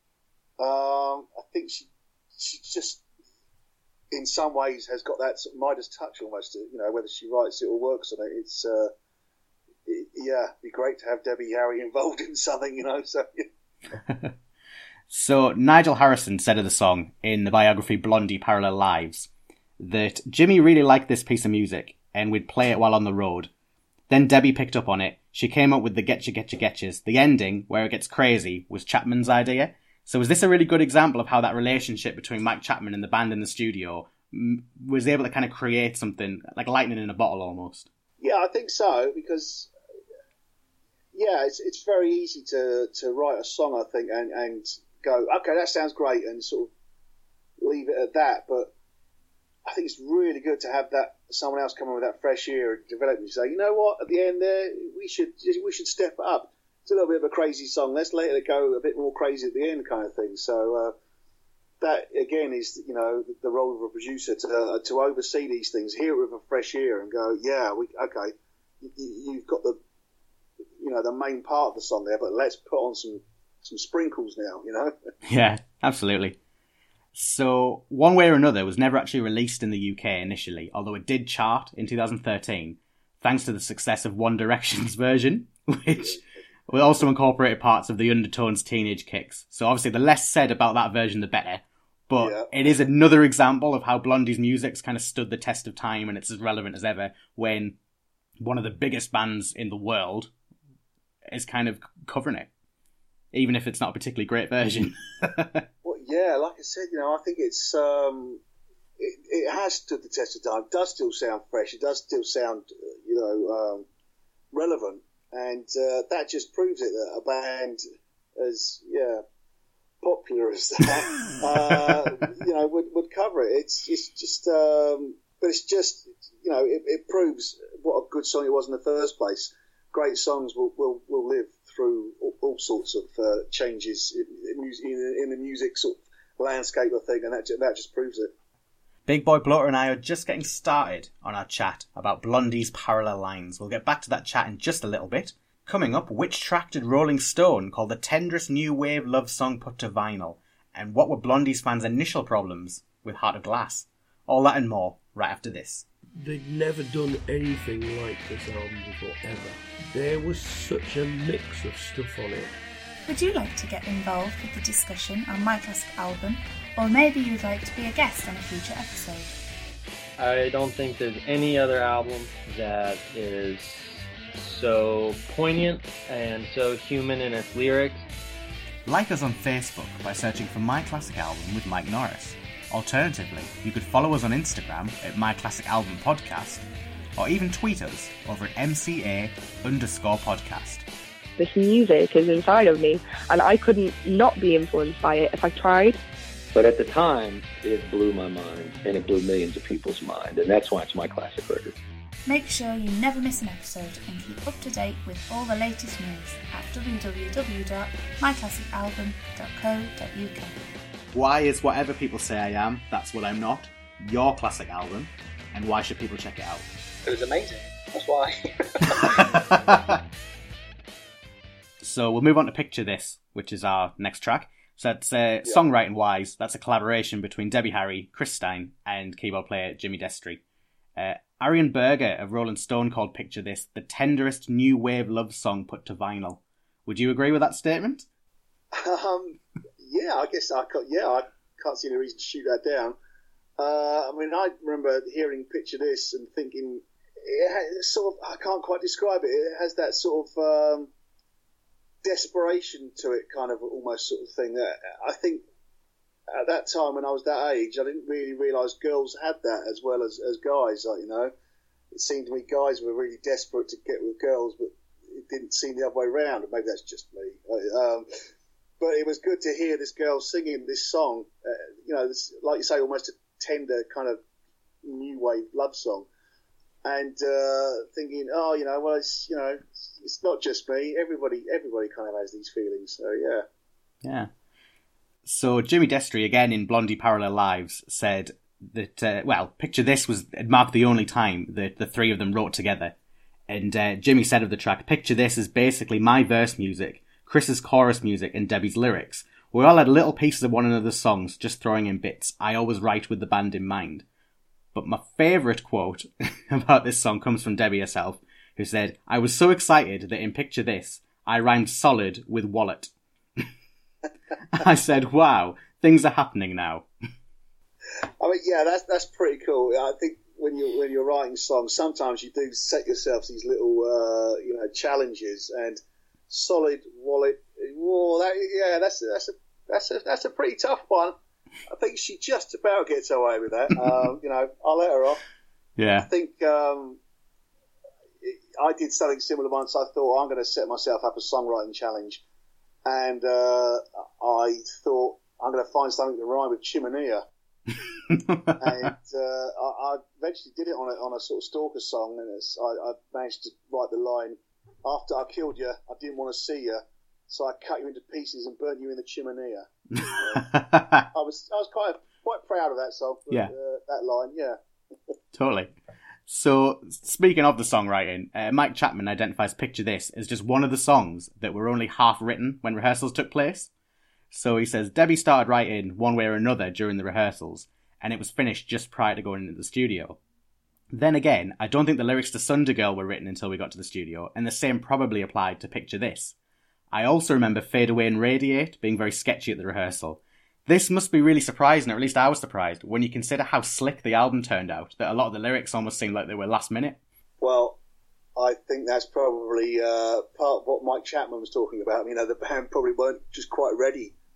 um, I think she she just in some ways has got that sort of Midas touch almost. You know, whether she writes it or works on it, it's uh, it, yeah, it'd be great to have Debbie Harry involved in something. You know, so. Yeah. So Nigel Harrison said of the song in the biography Blondie Parallel Lives that Jimmy really liked this piece of music and we'd play it while on the road. Then Debbie picked up on it. She came up with the Getcha Getcha Getchas. The ending, where it gets crazy, was Chapman's idea. So was this a really good example of how that relationship between Mike Chapman and the band in the studio was able to kind of create something like lightning in a bottle almost? Yeah, I think so, because yeah, it's it's very easy to, to write a song, I think, and, and go, okay, that sounds great, and sort of leave it at that. But I think it's really good to have that someone else come in with that fresh ear and develop and say, you know what, at the end there, we should we should step it up. It's a little bit of a crazy song. Let's let it go a bit more crazy at the end, kind of thing. So uh, that again is, you know, the, the role of a producer to uh, to oversee these things, hear it with a fresh ear, and go, yeah, we okay, you, you've got the, you know, the main part of the song there, but let's put on some some sprinkles now, you know. Yeah, absolutely. So One Way or Another was never actually released in the U K initially, although it did chart in two thousand thirteen, thanks to the success of One Direction's version, which we also incorporated parts of the Undertones' Teenage Kicks. So obviously the less said about that version, the better. But yeah. It is another example of how Blondie's music's kind of stood the test of time, and it's as relevant as ever when one of the biggest bands in the world is kind of covering it, even if it's not a particularly great version. Well, yeah, like I said, you know, I think it's um, it, it has stood the test of time. It does still sound fresh. It does still sound, you know, um, relevant. And uh, that just proves it that a band as, yeah, popular as that, uh, you know, would, would cover it. It's, it's just, um, but it's just, you know, it, it proves what a good song it was in the first place. Great songs will, will, will live through all, all sorts of uh, changes in, in, in, in the music sort of landscape, I think, and that, that just proves it. Big Boy Bloater and I are just getting started on our chat about Blondie's Parallel Lines. We'll get back to that chat in just a little bit. Coming up, which track did Rolling Stone call the tenderest new wave love song put to vinyl? And what were Blondie's fans' initial problems with Heart of Glass? All that and more, right after this. They'd never done anything like this album before, ever. There was such a mix of stuff on it. Would you like to get involved with the discussion on My Classic Album? Or maybe you'd like to be a guest on a future episode? I don't think there's any other album that is so poignant and so human in its lyrics. Like us on Facebook by searching for My Classic Album with Mike Norris. Alternatively, you could follow us on Instagram at My Classic Album Podcast, or even tweet us over at MCA underscore podcast. This music is inside of me, and I couldn't not be influenced by it if I tried. But at the time, it blew my mind, and it blew millions of people's mind, and that's why it's my classic record. Make sure you never miss an episode and keep up to date with all the latest news at w w w dot my classic album dot co dot u k. Why is Whatever People Say I Am, That's What I'm Not, your classic album, and why should people check it out? It was amazing. That's why. So we'll move on to Picture This, which is our next track. So that's, uh, yeah. Songwriting-wise, that's a collaboration between Debbie Harry, Chris Stein, and keyboard player Jimmy Destry. Uh, Arian Berger of Rolling Stone called Picture This the tenderest new wave love song put to vinyl. Would you agree with that statement? Um, yeah, I guess I can't, yeah, I can't see any reason to shoot that down. Uh, I mean, I remember hearing Picture This and thinking, it has sort of, I can't quite describe it. It has that sort of um, desperation to it, kind of almost sort of thing. That I think at that time when I was that age, I didn't really realise girls had that as well as, as guys. Like, you know, it seemed to me guys were really desperate to get with girls, but it didn't seem the other way around. Maybe that's just me. Um, but it was good to hear this girl singing this song. Uh, you know, this, like you say, almost a tender kind of new wave love song. And uh, thinking, oh, you know, well, it's you know, it's, it's not just me. Everybody, everybody kind of has these feelings. So yeah, yeah. So Jimmy Destry, again in Blondie Parallel Lives, said that uh, well, Picture This was it marked the only time that the three of them wrote together. And uh, Jimmy said of the track, "Picture This is basically my verse music, Chris's chorus music, and Debbie's lyrics. We all had little pieces of one another's songs, just throwing in bits. I always write with the band in mind." But my favourite quote about this song comes from Debbie herself, who said, "I was so excited that in Picture This, I rhymed solid with wallet." I said, wow, things are happening now. I mean, yeah, that's that's pretty cool. I think when you're when you're writing songs, sometimes you do set yourself these little uh, you know challenges. And solid wallet, whoa, that, yeah, that's that's a that's a that's a pretty tough one. I think she just about gets away with that. Um, you know, I'll let her off. Yeah. I think um, I did something similar once. I thought I'm going to set myself up a songwriting challenge, and uh, I thought I'm going to find something to rhyme with chimenea. and uh, I, I eventually did it on a, on a sort of stalker song, and it's, I, I managed to write the line, "After I killed you, I didn't want to see you, so I cut you into pieces and burnt you in the chimenea." Uh, I was I was quite quite proud of that song. Yeah, uh, that line. Yeah, totally. So speaking of the songwriting, uh, Mike Chapman identifies Picture This as just one of the songs that were only half written when rehearsals took place. So he says Debbie started writing one way or another during the rehearsals, and it was finished just prior to going into the studio. Then again, I don't think the lyrics to Sunday Girl were written until we got to the studio, and the same probably applied to Picture This. I also remember Fade Away and Radiate being very sketchy at the rehearsal. This must be really surprising, or at least I was surprised, when you consider how slick the album turned out, that a lot of the lyrics almost seemed like they were last minute. Well, I think that's probably uh, part of what Mike Chapman was talking about. You know, the band probably weren't just quite ready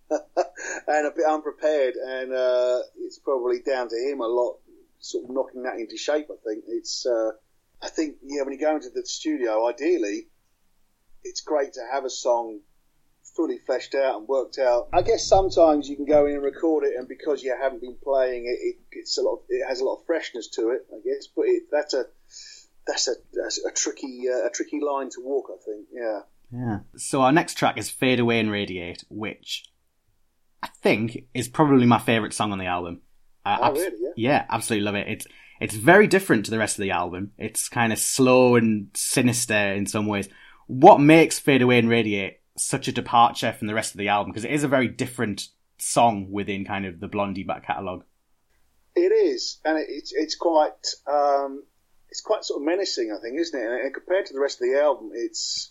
and a bit unprepared, and uh, it's probably down to him a lot, sort of knocking that into shape. I think it's. Uh, I think yeah, when you go into the studio, ideally, it's great to have a song fully fleshed out and worked out. I guess sometimes you can go in and record it, and because you haven't been playing it, it it's a lot. Of, it has a lot of freshness to it, I guess. But it, that's a that's a that's a tricky uh, a tricky line to walk. I think. Yeah. Yeah. So our next track is "Fade Away and Radiate," which I think is probably my favourite song on the album. I oh, abs- really? Yeah. Yeah, absolutely love it. It's it's very different to the rest of the album. It's kind of slow and sinister in some ways. What makes "Fade Away and Radiate" such a departure from the rest of the album? Because it is a very different song within kind of the Blondie back catalogue. It is, and it, it's it's quite um, it's quite sort of menacing, I think, isn't it? And, and compared to the rest of the album, it's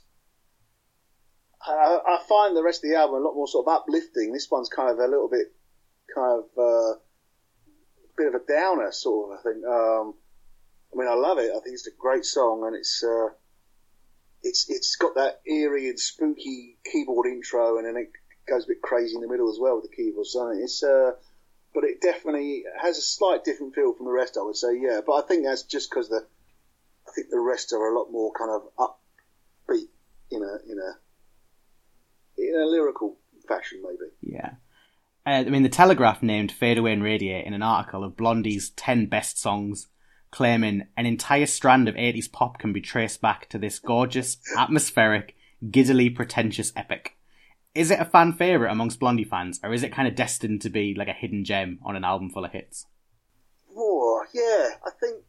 I, I find the rest of the album a lot more sort of uplifting. This one's kind of a little bit kind of uh, a bit of a downer, sort of. I think. Um, I mean, I love it. I think it's a great song, and it's. Uh, It's it's got that eerie and spooky keyboard intro, and then it goes a bit crazy in the middle as well with the keyboards. So it's uh, but it definitely has a slight different feel from the rest, I would say. Yeah, but I think that's just because the I think the rest are a lot more kind of upbeat in a in a in a lyrical fashion, maybe. Yeah, uh, I mean, the Telegraph named "Fade Away and Radiate" in an article of Blondie's ten best songs, claiming an entire strand of eighties pop can be traced back to this gorgeous, atmospheric, giddily pretentious epic. Is it a fan favourite amongst Blondie fans, or is it kind of destined to be like a hidden gem on an album full of hits? Oh, yeah, I think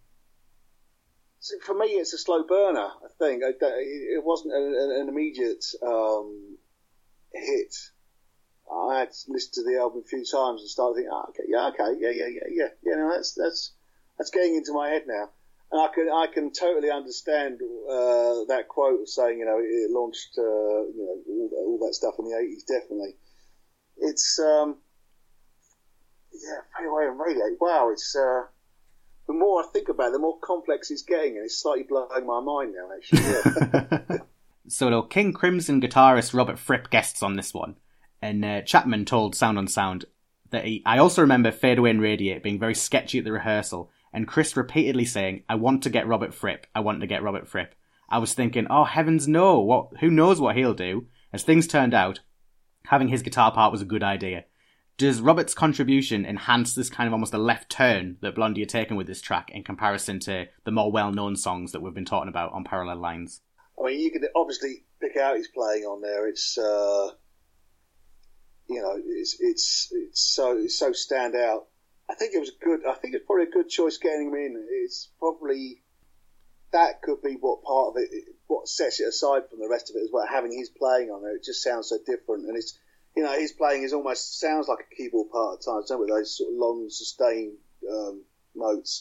so for me it's a slow burner, I think. It wasn't an, an immediate um, hit. I had listened to the album a few times and started thinking, oh, okay, yeah, okay, yeah, yeah, yeah, yeah, yeah, no, that's, that's, That's getting into my head now, and I can I can totally understand uh, that quote of saying, you know, it launched uh, you know all, all that stuff in the eighties. Definitely, it's um, yeah, Fade Away and Radiate. Wow, it's uh, the more I think about it, the more complex it's getting, and it's slightly blowing my mind now. Actually, yeah. So, though, King Crimson guitarist Robert Fripp guests on this one, and uh, Chapman told Sound on Sound that he, I also remember "Fade Away and Radiate" being very sketchy at the rehearsal, and Chris repeatedly saying, "I want to get Robert Fripp, I want to get Robert Fripp." I was thinking, oh heavens no, what? Who knows what he'll do? As things turned out, having his guitar part was a good idea. Does Robert's contribution enhance this kind of almost a left turn that Blondie are taking with this track in comparison to the more well-known songs that we've been talking about on Parallel Lines? I mean, you can obviously pick out his playing on there. It's, uh, you know, it's it's it's so it's so stand out. I think it was a good. I think it's probably a good choice getting him in. It's probably that could be what part of it, what sets it aside from the rest of it as well. Having his playing on there, it just sounds so different, and it's, you know, his playing is almost sounds like a keyboard part at times, don't it? Those sort of long sustained um, notes.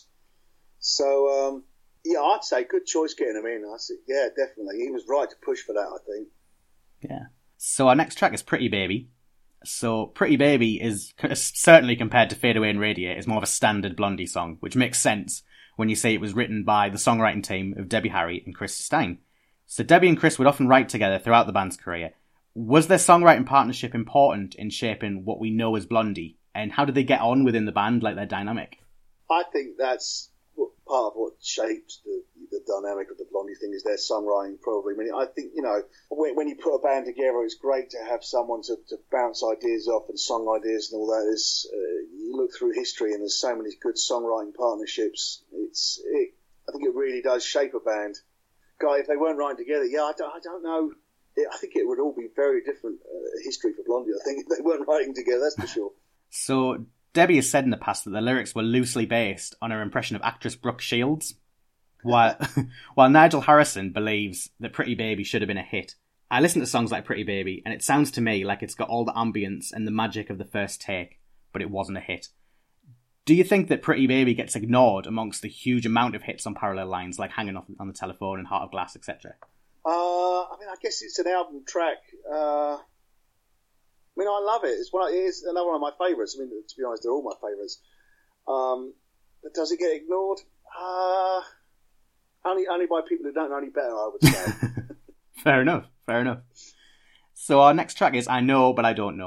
So um, yeah, I'd say good choice getting him in. I said, yeah, definitely, he was right to push for that, I think. Yeah. So our next track is "Pretty Baby." So Pretty Baby is certainly, compared to "Fade Away and Radiate," is more of a standard Blondie song, which makes sense when you say it was written by the songwriting team of Debbie Harry and Chris Stein. So Debbie and Chris would often write together throughout the band's career. Was their songwriting partnership important in shaping what we know as Blondie? And how did they get on within the band, like their dynamic? I think that's part of what shapes the, the dynamic of the Blondie thing is their songwriting, probably. I mean, I think, you know, when, when you put a band together, it's great to have someone to, to bounce ideas off and song ideas and all that. Is uh, you look through history and there's so many good songwriting partnerships. It's, it, I think it really does shape a band. Guy, if they weren't writing together, yeah, I don't, I don't know. It, I think it would all be very different uh, history for Blondie. I think if they weren't writing together, that's for sure. So Debbie has said in the past that the lyrics were loosely based on her impression of actress Brooke Shields, while while Nigel Harrison believes that Pretty Baby should have been a hit. I listen to songs like Pretty Baby, and it sounds to me like it's got all the ambience and the magic of the first take, but it wasn't a hit. Do you think that Pretty Baby gets ignored amongst the huge amount of hits on Parallel Lines, like Hanging on the Telephone and Heart of Glass, et cetera? Uh, I mean, I guess it's an album track. Uh, I mean, I love it. It's one. It's another one of my favourites. I mean, to be honest, they're all my favourites. Um, but does it get ignored? Uh, only, only by people who don't know any better, I would say. Fair enough. Fair enough. So our next track is "I Know But I Don't Know."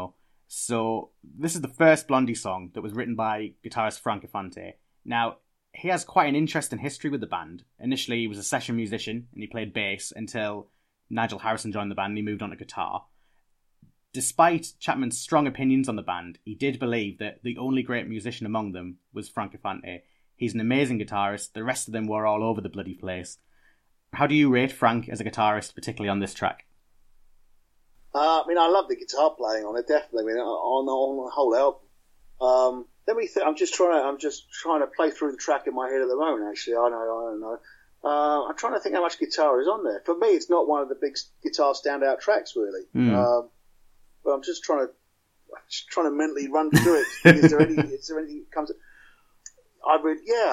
So this is the first Blondie song that was written by guitarist Frank Infante. Now, he has quite an interesting history with the band. Initially, he was a session musician and he played bass until Nigel Harrison joined the band and he moved on to guitar. Despite Chapman's strong opinions on the band, he did believe that the only great musician among them was Frank Infante. He's an amazing guitarist. The rest of them were all over the bloody place. How do you rate Frank as a guitarist, particularly on this track? Uh, I mean, I love the guitar playing on it, definitely. I mean, on, on the whole album. Um, let me think. I'm just trying to. I'm just trying to play through the track in my head at the moment. Actually, I know. I don't know. Uh, I'm trying to think how much guitar is on there. For me, it's not one of the big guitar standout tracks, really. Mm. Um, but I'm just trying to, I'm just trying to mentally run through it. Is there any? Is there anything that comes? I would, yeah.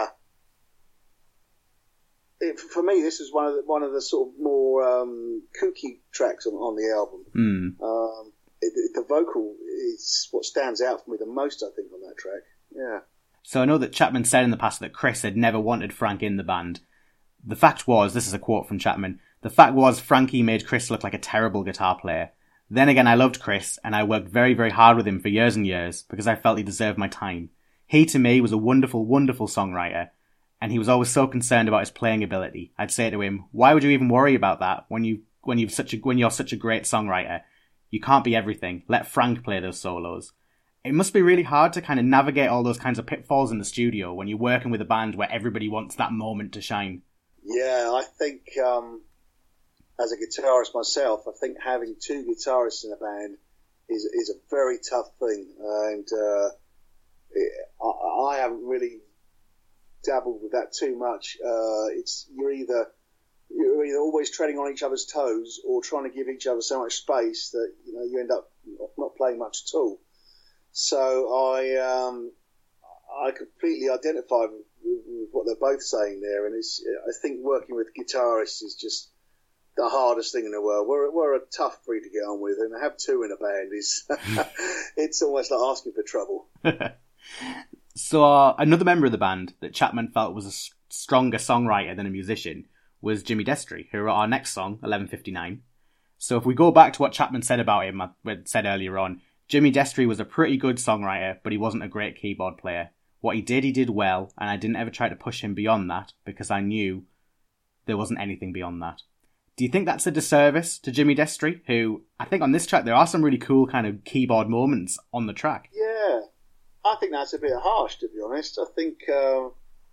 It, for me, this is one of the, one of the sort of more um, kooky tracks on, on the album. Mm. Um, it, it, the vocal is what stands out for me the most, I think, on that track. Yeah. So I know that Chapman said in the past that Chris had never wanted Frank in the band. The fact was, this is a quote from Chapman, the fact was Frankie made Chris look like a terrible guitar player. Then again, I loved Chris, and I worked very, very hard with him for years and years, because I felt he deserved my time. He, to me, was a wonderful, wonderful songwriter, and he was always so concerned about his playing ability. I'd say to him, why would you even worry about that when you when you've such a when you're such a great songwriter? You can't be everything. Let Frank play those solos. It must be really hard to kind of navigate all those kinds of pitfalls in the studio when you're working with a band where everybody wants that moment to shine. Yeah, I think um, as a guitarist myself, I think having two guitarists in a band is is a very tough thing, and uh, it, I, I haven't really dabbled with that too much. Uh, it's you're either you're either always treading on each other's toes or trying to give each other so much space that you know you end up not playing much at all. So I um, I completely identify with, with what they're both saying there, and it's I think working with guitarists is just the hardest thing in the world. We're we're a tough breed to get on with, and to have two in a band is it's almost like asking for trouble. So uh, another member of the band that Chapman felt was a s- stronger songwriter than a musician was Jimmy Destry, who wrote our next song, eleven fifty-nine. So if we go back to what Chapman said about him, I said earlier on, Jimmy Destry was a pretty good songwriter, but he wasn't a great keyboard player. What he did, he did well, and I didn't ever try to push him beyond that because I knew there wasn't anything beyond that. Do you think that's a disservice to Jimmy Destry, who, I think on this track, there are some really cool kind of keyboard moments on the track? Yeah. I think that's a bit harsh, to be honest. I think uh,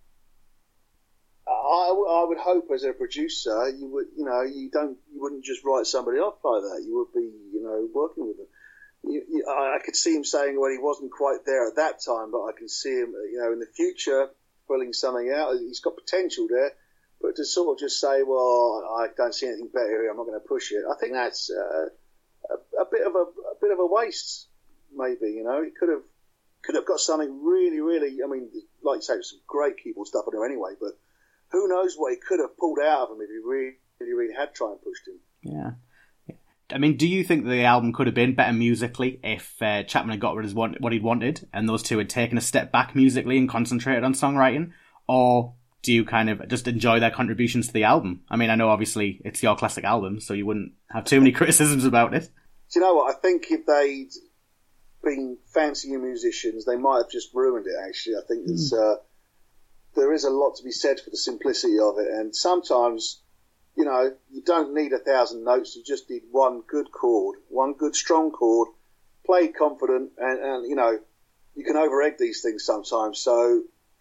I, I would hope as a producer, you would, you know, you don't, you wouldn't just write somebody off like that. You would be, you know, working with them. You, you, I could see him saying, well, he wasn't quite there at that time, but I can see him, you know, in the future pulling something out. He's got potential there, but to sort of just say, well, I don't see anything better here, I'm not going to push it. I think that's uh, a, a bit of a, a bit of a waste, maybe. You know, he could have. Could have got something really, really, I mean, like you say, some great keyboard stuff on there anyway, but who knows what he could have pulled out of him if he really, really, really had tried and pushed him. Yeah. yeah. I mean, do you think the album could have been better musically if uh, Chapman had got what he'd wanted and those two had taken a step back musically and concentrated on songwriting? Or do you kind of just enjoy their contributions to the album? I mean, I know obviously it's your classic album, so you wouldn't have too many criticisms about it. Do you know what? I think if they'd been fancier musicians, they might have just ruined it, actually. I think there's, uh, there is a lot to be said for the simplicity of it, and sometimes, you know, you don't need a thousand notes, you just need one good chord, one good strong chord, played confident, and, and you know, you can over-egg these things sometimes, so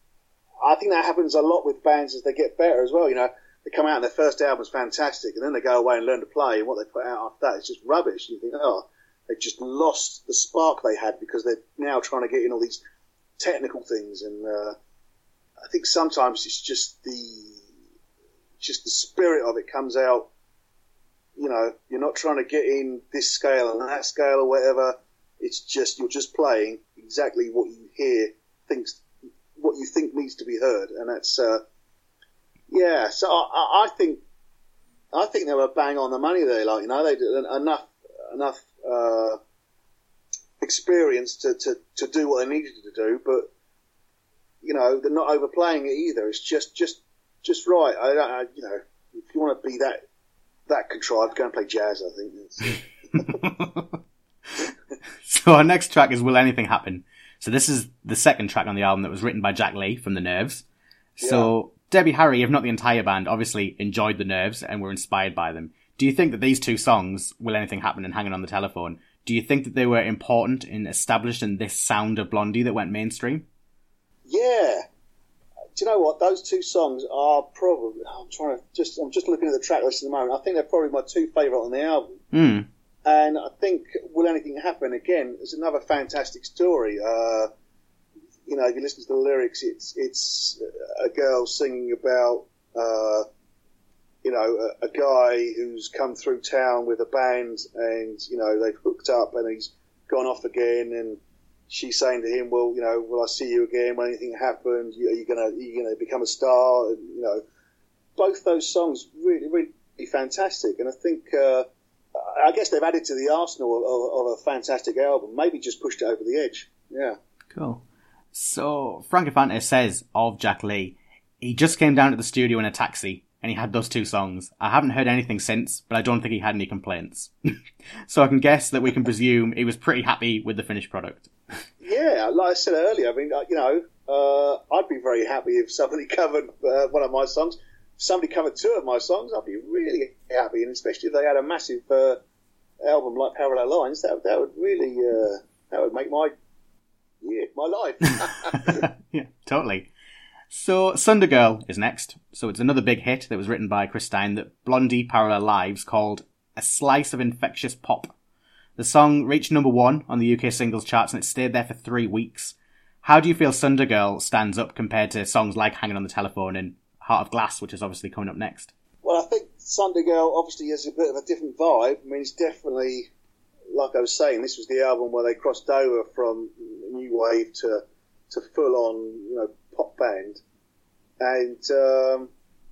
I think that happens a lot with bands as they get better as well, you know. They come out and their first album's fantastic, and then they go away and learn to play, and what they put out after that is just rubbish, and you think, oh, they've just lost the spark they had because they're now trying to get in all these technical things. And uh, I think sometimes it's just the just the spirit of it comes out. You know, you're not trying to get in this scale and that scale or whatever. It's just you're just playing exactly what you hear, thinks what you think needs to be heard, and that's uh, yeah. So I, I think I think they were bang on the money there. Like you know, they did enough enough. Uh, experience to, to, to do what they needed to do, but you know they're not overplaying it either. It's just just just right. I, I you know if you want to be that that contrived, go and play jazz. I think. So our next track is Will Anything Happen? So this is the second track on the album that was written by Jack Lee from The Nerves. So yeah. Debbie Harry, if not the entire band, obviously enjoyed The Nerves and were inspired by them. Do you think that these two songs, Will Anything Happen and Hanging on the Telephone, do you think that they were important in establishing this sound of Blondie that went mainstream? Yeah. Do you know what? Those two songs are probably... I'm trying to just... I'm just looking at the track list at the moment. I think they're probably my two favourite on the album. Mm. And I think Will Anything Happen, again, is another fantastic story. Uh, you know, if you listen to the lyrics, it's it's a girl singing about, uh, you know, a, a guy who's come through town with a band and, you know, they've hooked up and he's gone off again, and she's saying to him, well, you know, will I see you again when anything happens? Are you going to, are you going to become a star? And, you know, both those songs really, really fantastic. And I think, uh, I guess they've added to the arsenal of, of a fantastic album. Maybe just pushed it over the edge. Yeah. Cool. So, Frank Infante says of Jack Lee, he just came down to the studio in a taxi and he had those two songs. I haven't heard anything since, but I don't think he had any complaints. So I can guess that we can presume he was pretty happy with the finished product. Yeah, like I said earlier, I mean, you know, uh, I'd be very happy if somebody covered uh, one of my songs. If somebody covered two of my songs, I'd be really happy, and especially if they had a massive uh, album like Parallel Lines, that that would really uh, that would make my yeah my life. Yeah, totally. So Sunday Girl is next. So it's another big hit that was written by Chris Stein that Blondie Parallel Lives called A Slice of Infectious Pop. The song reached number one on the U K singles charts and it stayed there for three weeks. How do you feel Sunday Girl stands up compared to songs like Hanging on the Telephone and Heart of Glass, which is obviously coming up next? Well, I think Sunday Girl obviously has a bit of a different vibe. I mean, it's definitely, like I was saying, this was the album where they crossed over from new wave to to full on, you know, pop band. And um,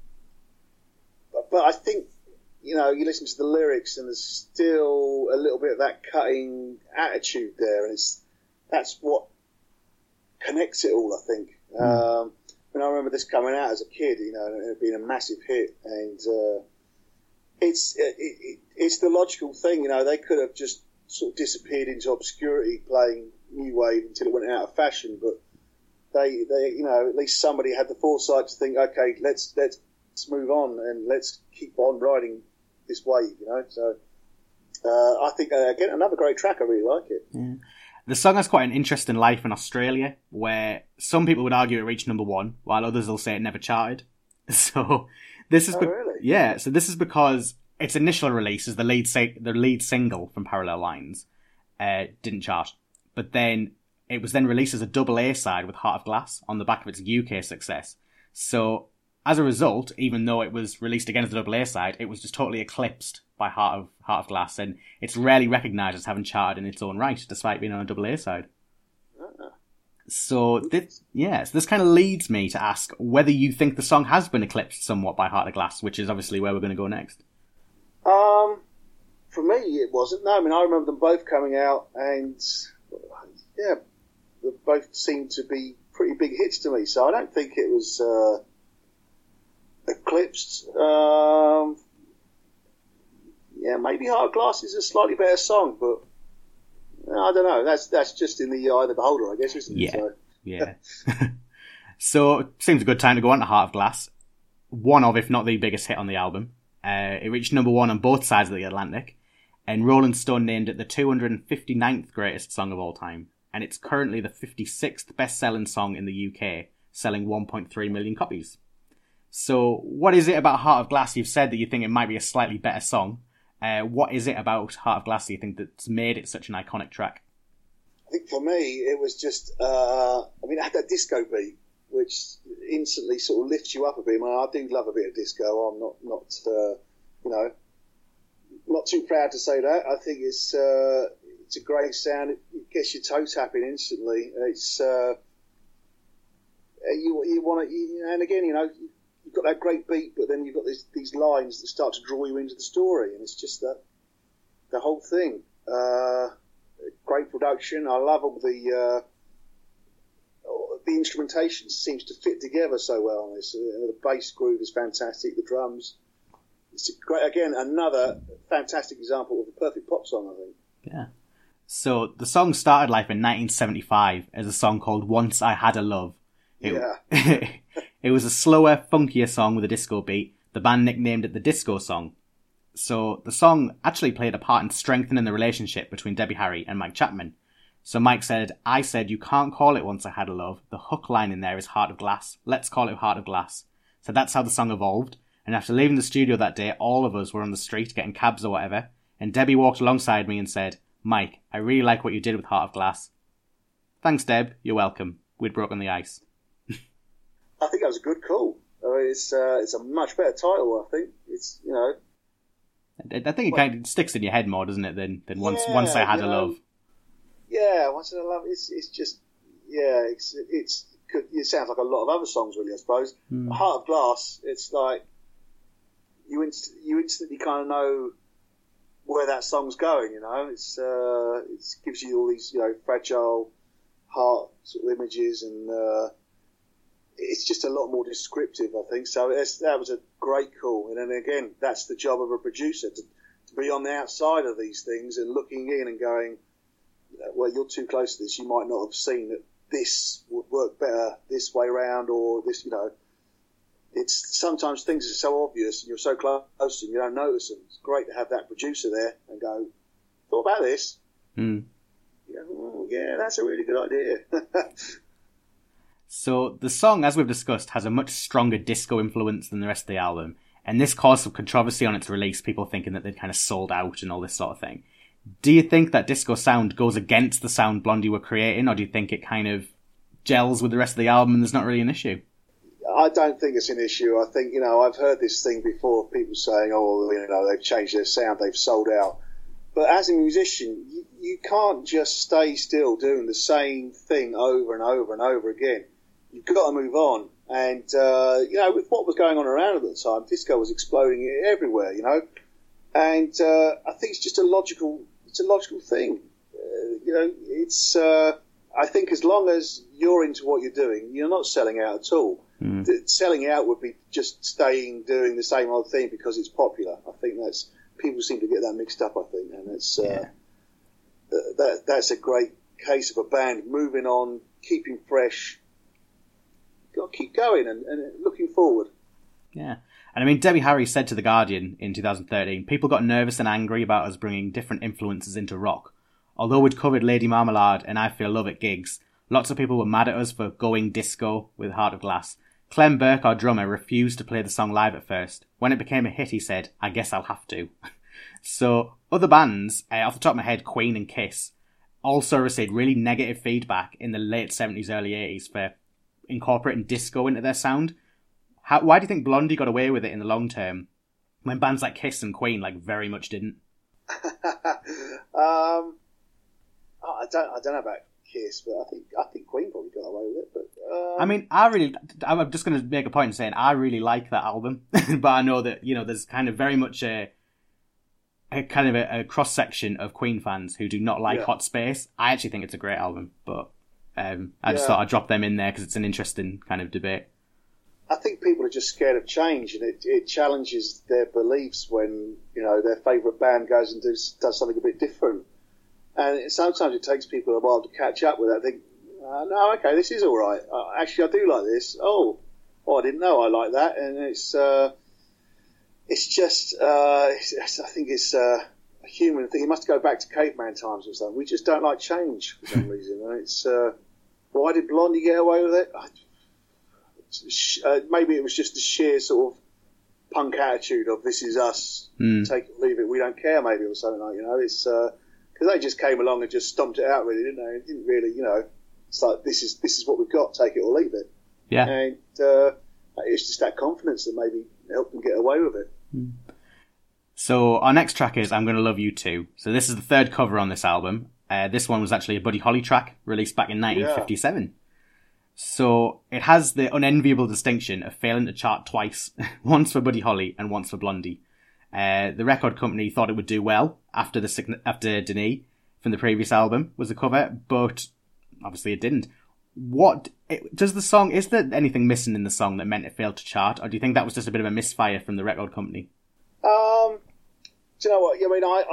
but, but I think, you know, you listen to the lyrics and there's still a little bit of that cutting attitude there, and it's that's what connects it all, I think. Mm. Um, and I remember this coming out as a kid, you know, and it being a massive hit, and uh, it's it, it, it's the logical thing, you know. They could have just sort of disappeared into obscurity playing new wave until it went out of fashion, but they, they, you know, at least somebody had the foresight to think, okay, let's let's move on and let's keep on riding this wave, you know. So uh, I think uh, again another great track. I really like it. Yeah. The song has quite an interesting life in Australia, where some people would argue it reached number one, while others will say it never charted. So this is oh, be- really? yeah. So this is because its initial release as the lead sa- the lead single from Parallel Lines uh, didn't chart, but then it was then released as a double A side with Heart of Glass on the back of its U K success. So as a result, even though it was released again as a double A side, it was just totally eclipsed by Heart of Heart of Glass, and it's rarely recognised as having charted in its own right, despite being on a double A side. Uh-huh. So this, yeah, so this kind of leads me to ask whether you think the song has been eclipsed somewhat by Heart of Glass, which is obviously where we're going to go next. Um, for me, it wasn't. No, I mean, I remember them both coming out, and yeah, they both seemed to be pretty big hits to me. So I don't think it was uh, eclipsed. Um, yeah, maybe Heart of Glass is a slightly better song, but I don't know. That's that's just in the eye of the beholder, I guess, isn't it? Yeah, so. yeah. So it seems a good time to go on to Heart of Glass. One of, if not the biggest hit on the album. Uh, it reached number one on both sides of the Atlantic, and Rolling Stone named it the two hundred fifty-ninth greatest song of all time, and it's currently the fifty-sixth best-selling song in the U K, selling one point three million copies. So what is it about Heart of Glass? You've said that you think it might be a slightly better song. Uh, what is it about Heart of Glass, do you think, that's made it such an iconic track? I think for me, it was just, uh, I mean, it had that disco beat, which instantly sort of lifts you up a bit. I mean, I do love a bit of disco. I'm not, not uh, you know, not too proud to say that. I think it's uh, it's a great sound. It, it gets your toe tapping instantly. It's uh, you you want to, and again, you know, you've got that great beat, but then you've got these these lines that start to draw you into the story, and it's just that the whole thing. Uh, great production. I love all the. Uh, The instrumentation seems to fit together so well on this. The bass groove is fantastic. The drums. It's a great, again, another fantastic example of a perfect pop song, I think. Yeah. So the song started life in nineteen seventy-five as a song called Once I Had a Love. It, Yeah. it was a slower, funkier song with a disco beat. The band nicknamed it the Disco Song. So the song actually played a part in strengthening the relationship between Debbie Harry and Mike Chapman. So Mike said, I said, you can't call it Once I Had a Love. The hook line in there is Heart of Glass. Let's call it Heart of Glass. So that's how the song evolved. And after leaving the studio that day, all of us were on the street getting cabs or whatever. And Debbie walked alongside me and said, Mike, I really like what you did with Heart of Glass. Thanks, Deb. You're welcome. We'd broken the ice. I think that was a good call. I mean, it's uh, it's a much better title. I think it's you know. I, I think it well, kind of sticks in your head more, doesn't it, than than once yeah, once I had you a know, love. Yeah, once I had a love. It's it's just yeah. It's it's it sounds like a lot of other songs, really. I suppose. Mm. Heart of Glass. It's like you inst- you instantly kind of know where that song's going. You know, it's uh, it gives you all these you know fragile heart sort of images and. Uh, It's just a lot more descriptive, I think. So that was a great call. And then again, that's the job of a producer, to, to be on the outside of these things and looking in and going, well, you're too close to this. You might not have seen that this would work better this way around or this, you know. It's sometimes things are so obvious and you're so close and you don't notice them. It's great to have that producer there and go, thought about this? Mm. You know, oh, yeah, that's a really good idea. So the song, as we've discussed, has a much stronger disco influence than the rest of the album, and this caused some controversy on its release, people thinking that they'd kind of sold out and all this sort of thing. Do you think that disco sound goes against the sound Blondie were creating, or do you think it kind of gels with the rest of the album and there's not really an issue? I don't think it's an issue. I think, you know, I've heard this thing before, people saying, oh, you know, they've changed their sound, they've sold out. But as a musician, you, you can't just stay still doing the same thing over and over and over again. You've got to move on. And, uh, you know, with what was going on around at the time, disco was exploding everywhere, you know. And uh, I think it's just a logical, it's a logical thing. Uh, you know, it's, uh, I think as long as you're into what you're doing, you're not selling out at all. Mm. The, selling out would be just staying doing the same old thing because it's popular. I think that's, people seem to get that mixed up, I think. And it's, uh, yeah. that, that's a great case of a band moving on, keeping fresh, got to keep going and, and looking forward. Yeah. And I mean, Debbie Harry said to The Guardian in two thousand thirteen, people got nervous and angry about us bringing different influences into rock. Although we'd covered Lady Marmalade and I Feel Love at gigs, lots of people were mad at us for going disco with Heart of Glass. Clem Burke, our drummer, refused to play the song live at first. When it became a hit, he said, I guess I'll have to. So, other bands, uh, off the top of my head, Queen and Kiss, also received really negative feedback in the late seventies, early eighties for incorporating disco into their sound. How, why do you think Blondie got away with it in the long term when bands like Kiss and Queen like very much didn't? um, I don't, I don't know about Kiss, but I think I think Queen probably got away with it. But um... I mean, I really, I'm just going to make a point in saying I really like that album, but I know that you know there's kind of very much a, a kind of a, a cross section of Queen fans who do not like yeah. Hot Space. I actually think it's a great album, but um, I just yeah. thought I'd drop them in there because it's an interesting kind of debate. I think people are just scared of change, and it, it challenges their beliefs when you know their favourite band goes and does, does something a bit different. And it, sometimes it takes people a while to catch up with that. Think, uh, no, okay, this is all right. Uh, actually, I do like this. Oh, oh, I didn't know I like that. And it's uh, it's just uh, it's, I think it's uh, a human thing. You must go back to caveman times or something. We just don't like change for some reason. And it's uh, why did Blondie get away with it? I, Uh, maybe it was just the sheer sort of punk attitude of this is us, mm. take it or leave it, we don't care, maybe, or something like, you know, it's because uh, they just came along and just stomped it out, really, didn't they? It didn't really, you know, it's like this is this is what we've got, take it or leave it. Yeah. And uh, it's just that confidence that maybe helped them get away with it. Mm. So our next track is I'm Gonna Love You Too. So this is the third cover on this album. Uh, this one was actually a Buddy Holly track released back in nineteen fifty-seven. Yeah. So it has the unenviable distinction of failing to chart twice, once for Buddy Holly and once for Blondie. Uh, the record company thought it would do well after the after Denis from the previous album was a cover, but obviously it didn't. What it, does the song? Is there anything missing in the song that meant it failed to chart, or do you think that was just a bit of a misfire from the record company? Um, do you know what? I mean, I, I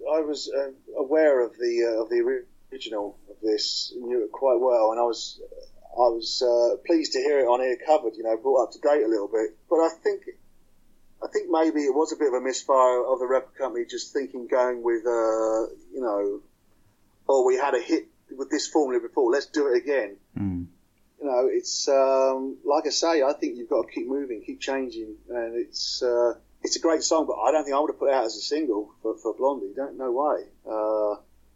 I was uh, aware of the uh, of the original of this, knew it quite well, and I was I was uh, pleased to hear it on here covered, you know, brought up to date a little bit. But I think I think maybe it was a bit of a misfire of the record company just thinking, going with, uh, you know, oh, we had a hit with this formula before, let's do it again. Mm. You know, it's um, like I say, I think you've got to keep moving, keep changing, and it's uh, it's a great song, but I don't think I would have put it out as a single for, for Blondie. Don't, no way. Uh,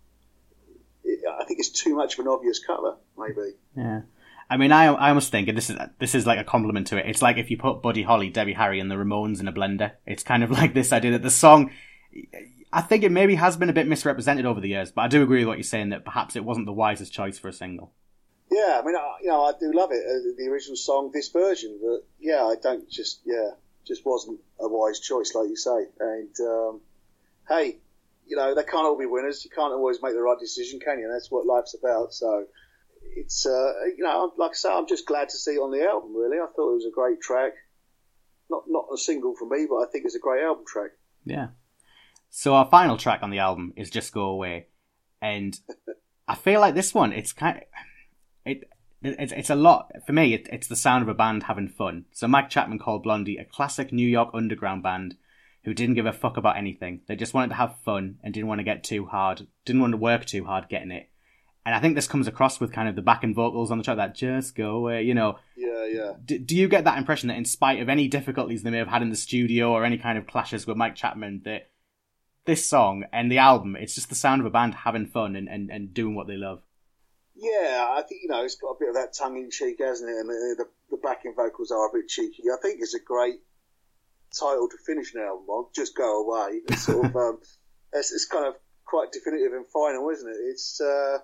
it, I think it's too much of an obvious cover, maybe. Yeah. I mean, I I almost think, and this is this is like a compliment to it, it's like if you put Buddy Holly, Debbie Harry and the Ramones in a blender. It's kind of like this idea that the song, I think it maybe has been a bit misrepresented over the years, but I do agree with what you're saying, that perhaps it wasn't the wisest choice for a single. Yeah, I mean, I, you know, I do love it, uh, the original song, this version, but yeah, I don't just, yeah, just wasn't a wise choice, like you say. And, um, hey, you know, they can't all be winners. You can't always make the right decision, can you? That's what life's about. So it's, uh, you know, like I say, I'm just glad to see it on the album, really. I thought it was a great track. Not, not a single for me, but I think it's a great album track. Yeah. So our final track on the album is Just Go Away. And I feel like this one, it's kind of, it, it's, it's a lot, for me, it, it's the sound of a band having fun. So Mike Chapman called Blondie a classic New York underground band who didn't give a fuck about anything. They just wanted to have fun and didn't want to get too hard, didn't want to work too hard getting it. And I think this comes across with kind of the backing vocals on the track, that just go away, you know. Yeah, yeah. D- do you get that impression that in spite of any difficulties they may have had in the studio or any kind of clashes with Mike Chapman, that this song and the album, it's just the sound of a band having fun and, and, and doing what they love? Yeah, I think, you know, it's got a bit of that tongue-in-cheek, hasn't it? And the, the, the backing vocals are a bit cheeky. I think it's a great title to finish an album on, Just Go Away. It's sort of, um, it's, it's kind of quite definitive and final, isn't it? It's, uh,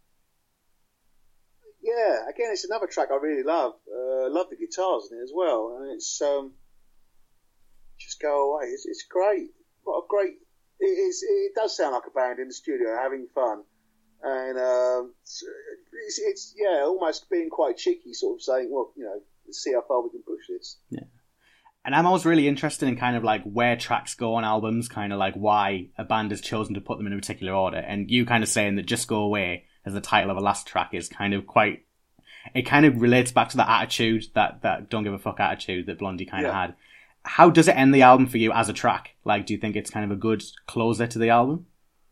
yeah, again, it's another track I really love. Uh, love the guitars in it as well. And it's, um, Just Go Away. It's, it's great. What a great, it is, it does sound like a band in the studio having fun. And um, it's, it's, yeah, almost being quite cheeky, sort of saying, well, you know, let's see how far we can push this. Yeah. And I'm always really interested in kind of like where tracks go on albums, kind of like why a band has chosen to put them in a particular order. And you kind of saying that Just Go Away as the title of a last track is kind of quite, it kind of relates back to that attitude, that, that don't give a fuck attitude that Blondie kind of yeah. had. How does it end the album for you as a track? Like, do you think it's kind of a good closer to the album?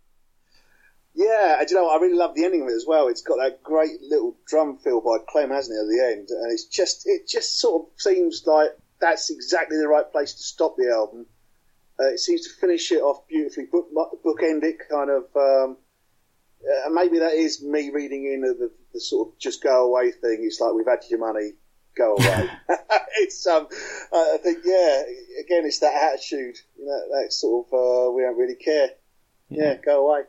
Yeah, and you know, I really love the ending of it as well. It's got that great little drum fill by Clem, hasn't it, at the end? And it's just, it just sort of seems like that's exactly the right place to stop the album. Uh, it seems to finish it off beautifully, book, bookend it, kind of. Um, uh, maybe that is me reading in the, the, the sort of just go away thing. It's like, we've had your money, go away. It's um, uh, I think, yeah, again, it's that attitude, you know, that sort of uh, we don't really care. Yeah, yeah go away.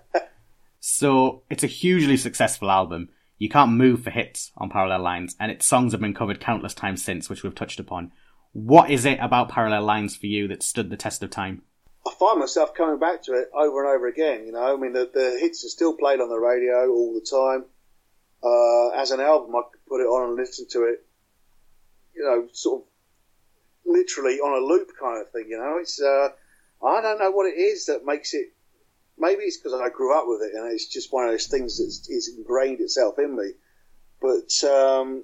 So it's a hugely successful album. You can't move for hits on Parallel Lines, and its songs have been covered countless times since, which we've touched upon. What is it about Parallel Lines for you that stood the test of time? I find myself coming back to it over and over again. You know, I mean, the, the hits are still played on the radio all the time. Uh, as an album, I could put it on and listen to it, you know, sort of literally on a loop kind of thing. You know, it's uh, I don't know what it is that makes it. Maybe it's because I grew up with it, and it's just one of those things that's is ingrained itself in me. But um,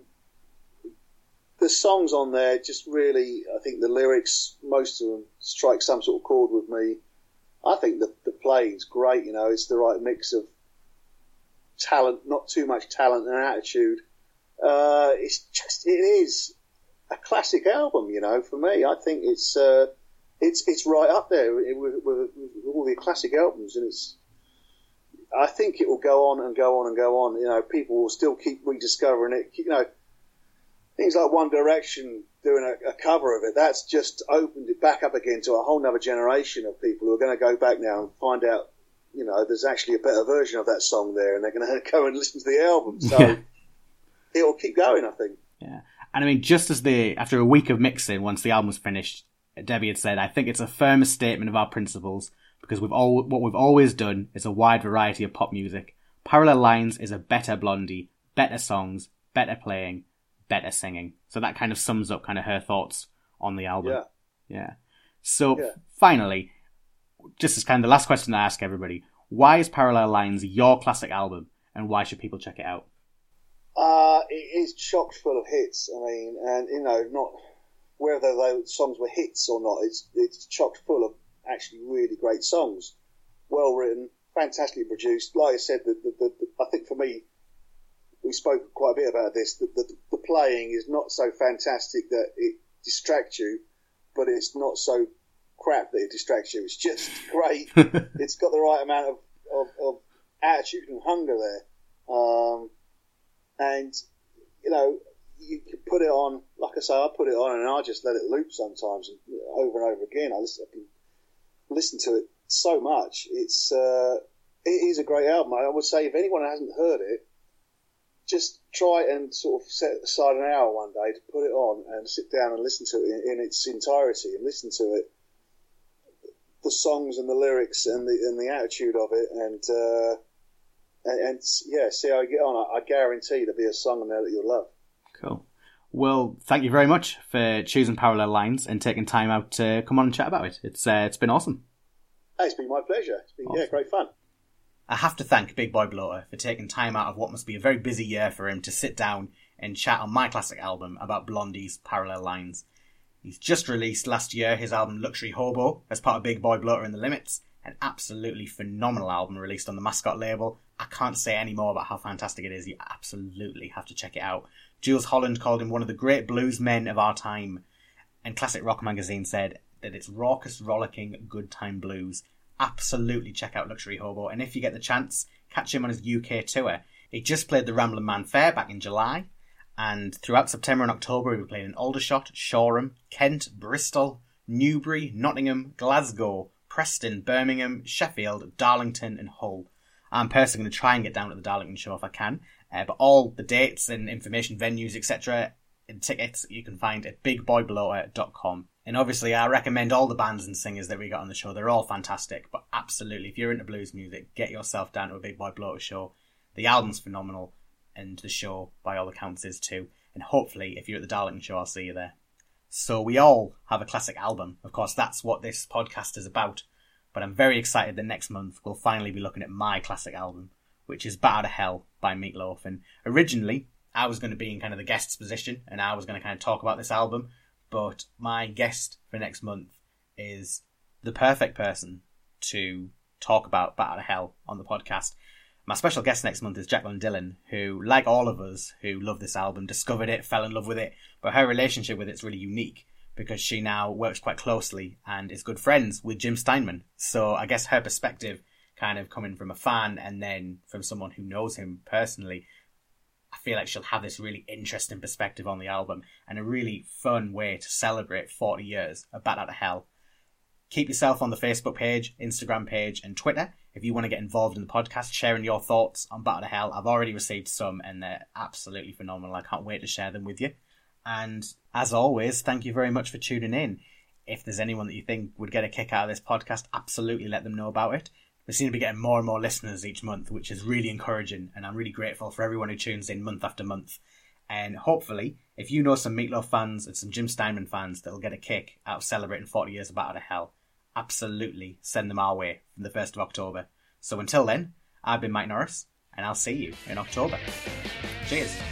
the songs on there just really, I think the lyrics, most of them strike some sort of chord with me. I think the the playing's great. You know, it's the right mix of talent, not too much talent and attitude. Uh, it's just, it is a classic album. You know, for me, I think it's. Uh, It's it's right up there with, with, with all the classic albums, and it's. I think it will go on and go on and go on. You know, people will still keep rediscovering it. You know, things like One Direction doing a, a cover of it. That's just opened it back up again to a whole other generation of people who are going to go back now and find out. You know, there's actually a better version of that song there, and they're going to go and listen to the album. So yeah. It will keep going, I think. Yeah, and I mean, just as the after a week of mixing, once the album was finished, Debbie had said, I think it's a firmer statement of our principles because we've all what we've always done is a wide variety of pop music. Parallel Lines is a better Blondie, better songs, better playing, better singing. So that kind of sums up kind of her thoughts on the album. Yeah. Yeah. So yeah. finally, just as kind of the last question I ask everybody, why is Parallel Lines your classic album, and why should people check it out? Uh, it is chock full of hits. I mean, and you know, not whether those songs were hits or not, it's it's chock full of actually really great songs, well written, fantastically produced. Like I said, the, the, the, the, I think for me, we spoke quite a bit about this. The, the, the playing is not so fantastic that it distracts you, but it's not so crap that it distracts you. It's just great. It's got the right amount of, of, of attitude and hunger there. Um, and, you know, you can put it on, like I say, I put it on and I just let it loop sometimes and over and over again. I, listen, I can listen to it so much. It's uh, it is a great album. I would say if anyone hasn't heard it, just try and sort of set aside an hour one day to put it on and sit down and listen to it in, in its entirety and listen to it, the songs and the lyrics and the and the attitude of it, and uh, and, and yeah, see how you get on. I, I guarantee there'll be a song in there that you'll love. Cool. Well, thank you very much for choosing Parallel Lines and taking time out to come on and chat about it. It's uh, it's been awesome. Hey, it's been my pleasure. It's been awesome. Yeah, great fun. I have to thank Big Boy Bloater for taking time out of what must be a very busy year for him to sit down and chat on my classic album about Blondie's Parallel Lines. He's just released last year his album Luxury Hobo as part of Big Boy Bloater and the Limits, an absolutely phenomenal album released on the Mascot label. I can't say any more about how fantastic it is. You absolutely have to check it out. Jools Holland called him one of the great blues men of our time, and Classic Rock Magazine said that it's raucous, rollicking, good time blues. Absolutely check out Luxury Hobo, and if you get the chance, catch him on his U K tour. He just played the Ramblin' Man Fair back in July, and throughout September and October he'll be playing in Aldershot, Shoreham, Kent, Bristol, Newbury, Nottingham, Glasgow, Preston, Birmingham, Sheffield, Darlington and Hull. I'm personally going to try and get down to the Darlington show if I can, uh, but all the dates and information, venues, et cetera, and tickets you can find at big boy bloater dot com. And obviously I recommend all the bands and singers that we got on the show. They're all fantastic, but absolutely, if you're into blues music, get yourself down to a Big Boy Bloater show. The album's phenomenal, and the show, by all accounts, is too. And hopefully, if you're at the Darlington show, I'll see you there. So we all have a classic album. Of course, that's what this podcast is about. But I'm very excited that next month we'll finally be looking at my classic album, which is Bat Outta Hell by Meat Loaf. And originally, I was going to be in kind of the guest's position, and I was going to kind of talk about this album. But my guest for next month is the perfect person to talk about Bat Outta Hell on the podcast. My special guest next month is Jacqueline Dillon, who, like all of us who love this album, discovered it, fell in love with it, but her relationship with it's really unique because she now works quite closely and is good friends with Jim Steinman. So I guess her perspective, kind of coming from a fan and then from someone who knows him personally, I feel like she'll have this really interesting perspective on the album and a really fun way to celebrate forty years of Bat Outta Hell. Keep yourself on the Facebook page, Instagram page and Twitter if you want to get involved in the podcast, sharing your thoughts on Bat Outta Hell. I've already received some and they're absolutely phenomenal. I can't wait to share them with you. And as always, thank you very much for tuning in. If there's anyone that you think would get a kick out of this podcast, absolutely let them know about it. We seem to be getting more and more listeners each month, which is really encouraging, and I'm really grateful for everyone who tunes in month after month. And hopefully, if you know some Meat Loaf fans and some Jim Steinman fans that'll get a kick out of celebrating forty years of Bat Outta Hell, absolutely send them our way from the first of October. So until then, I've been Mike Norris, and I'll see you in October. Cheers.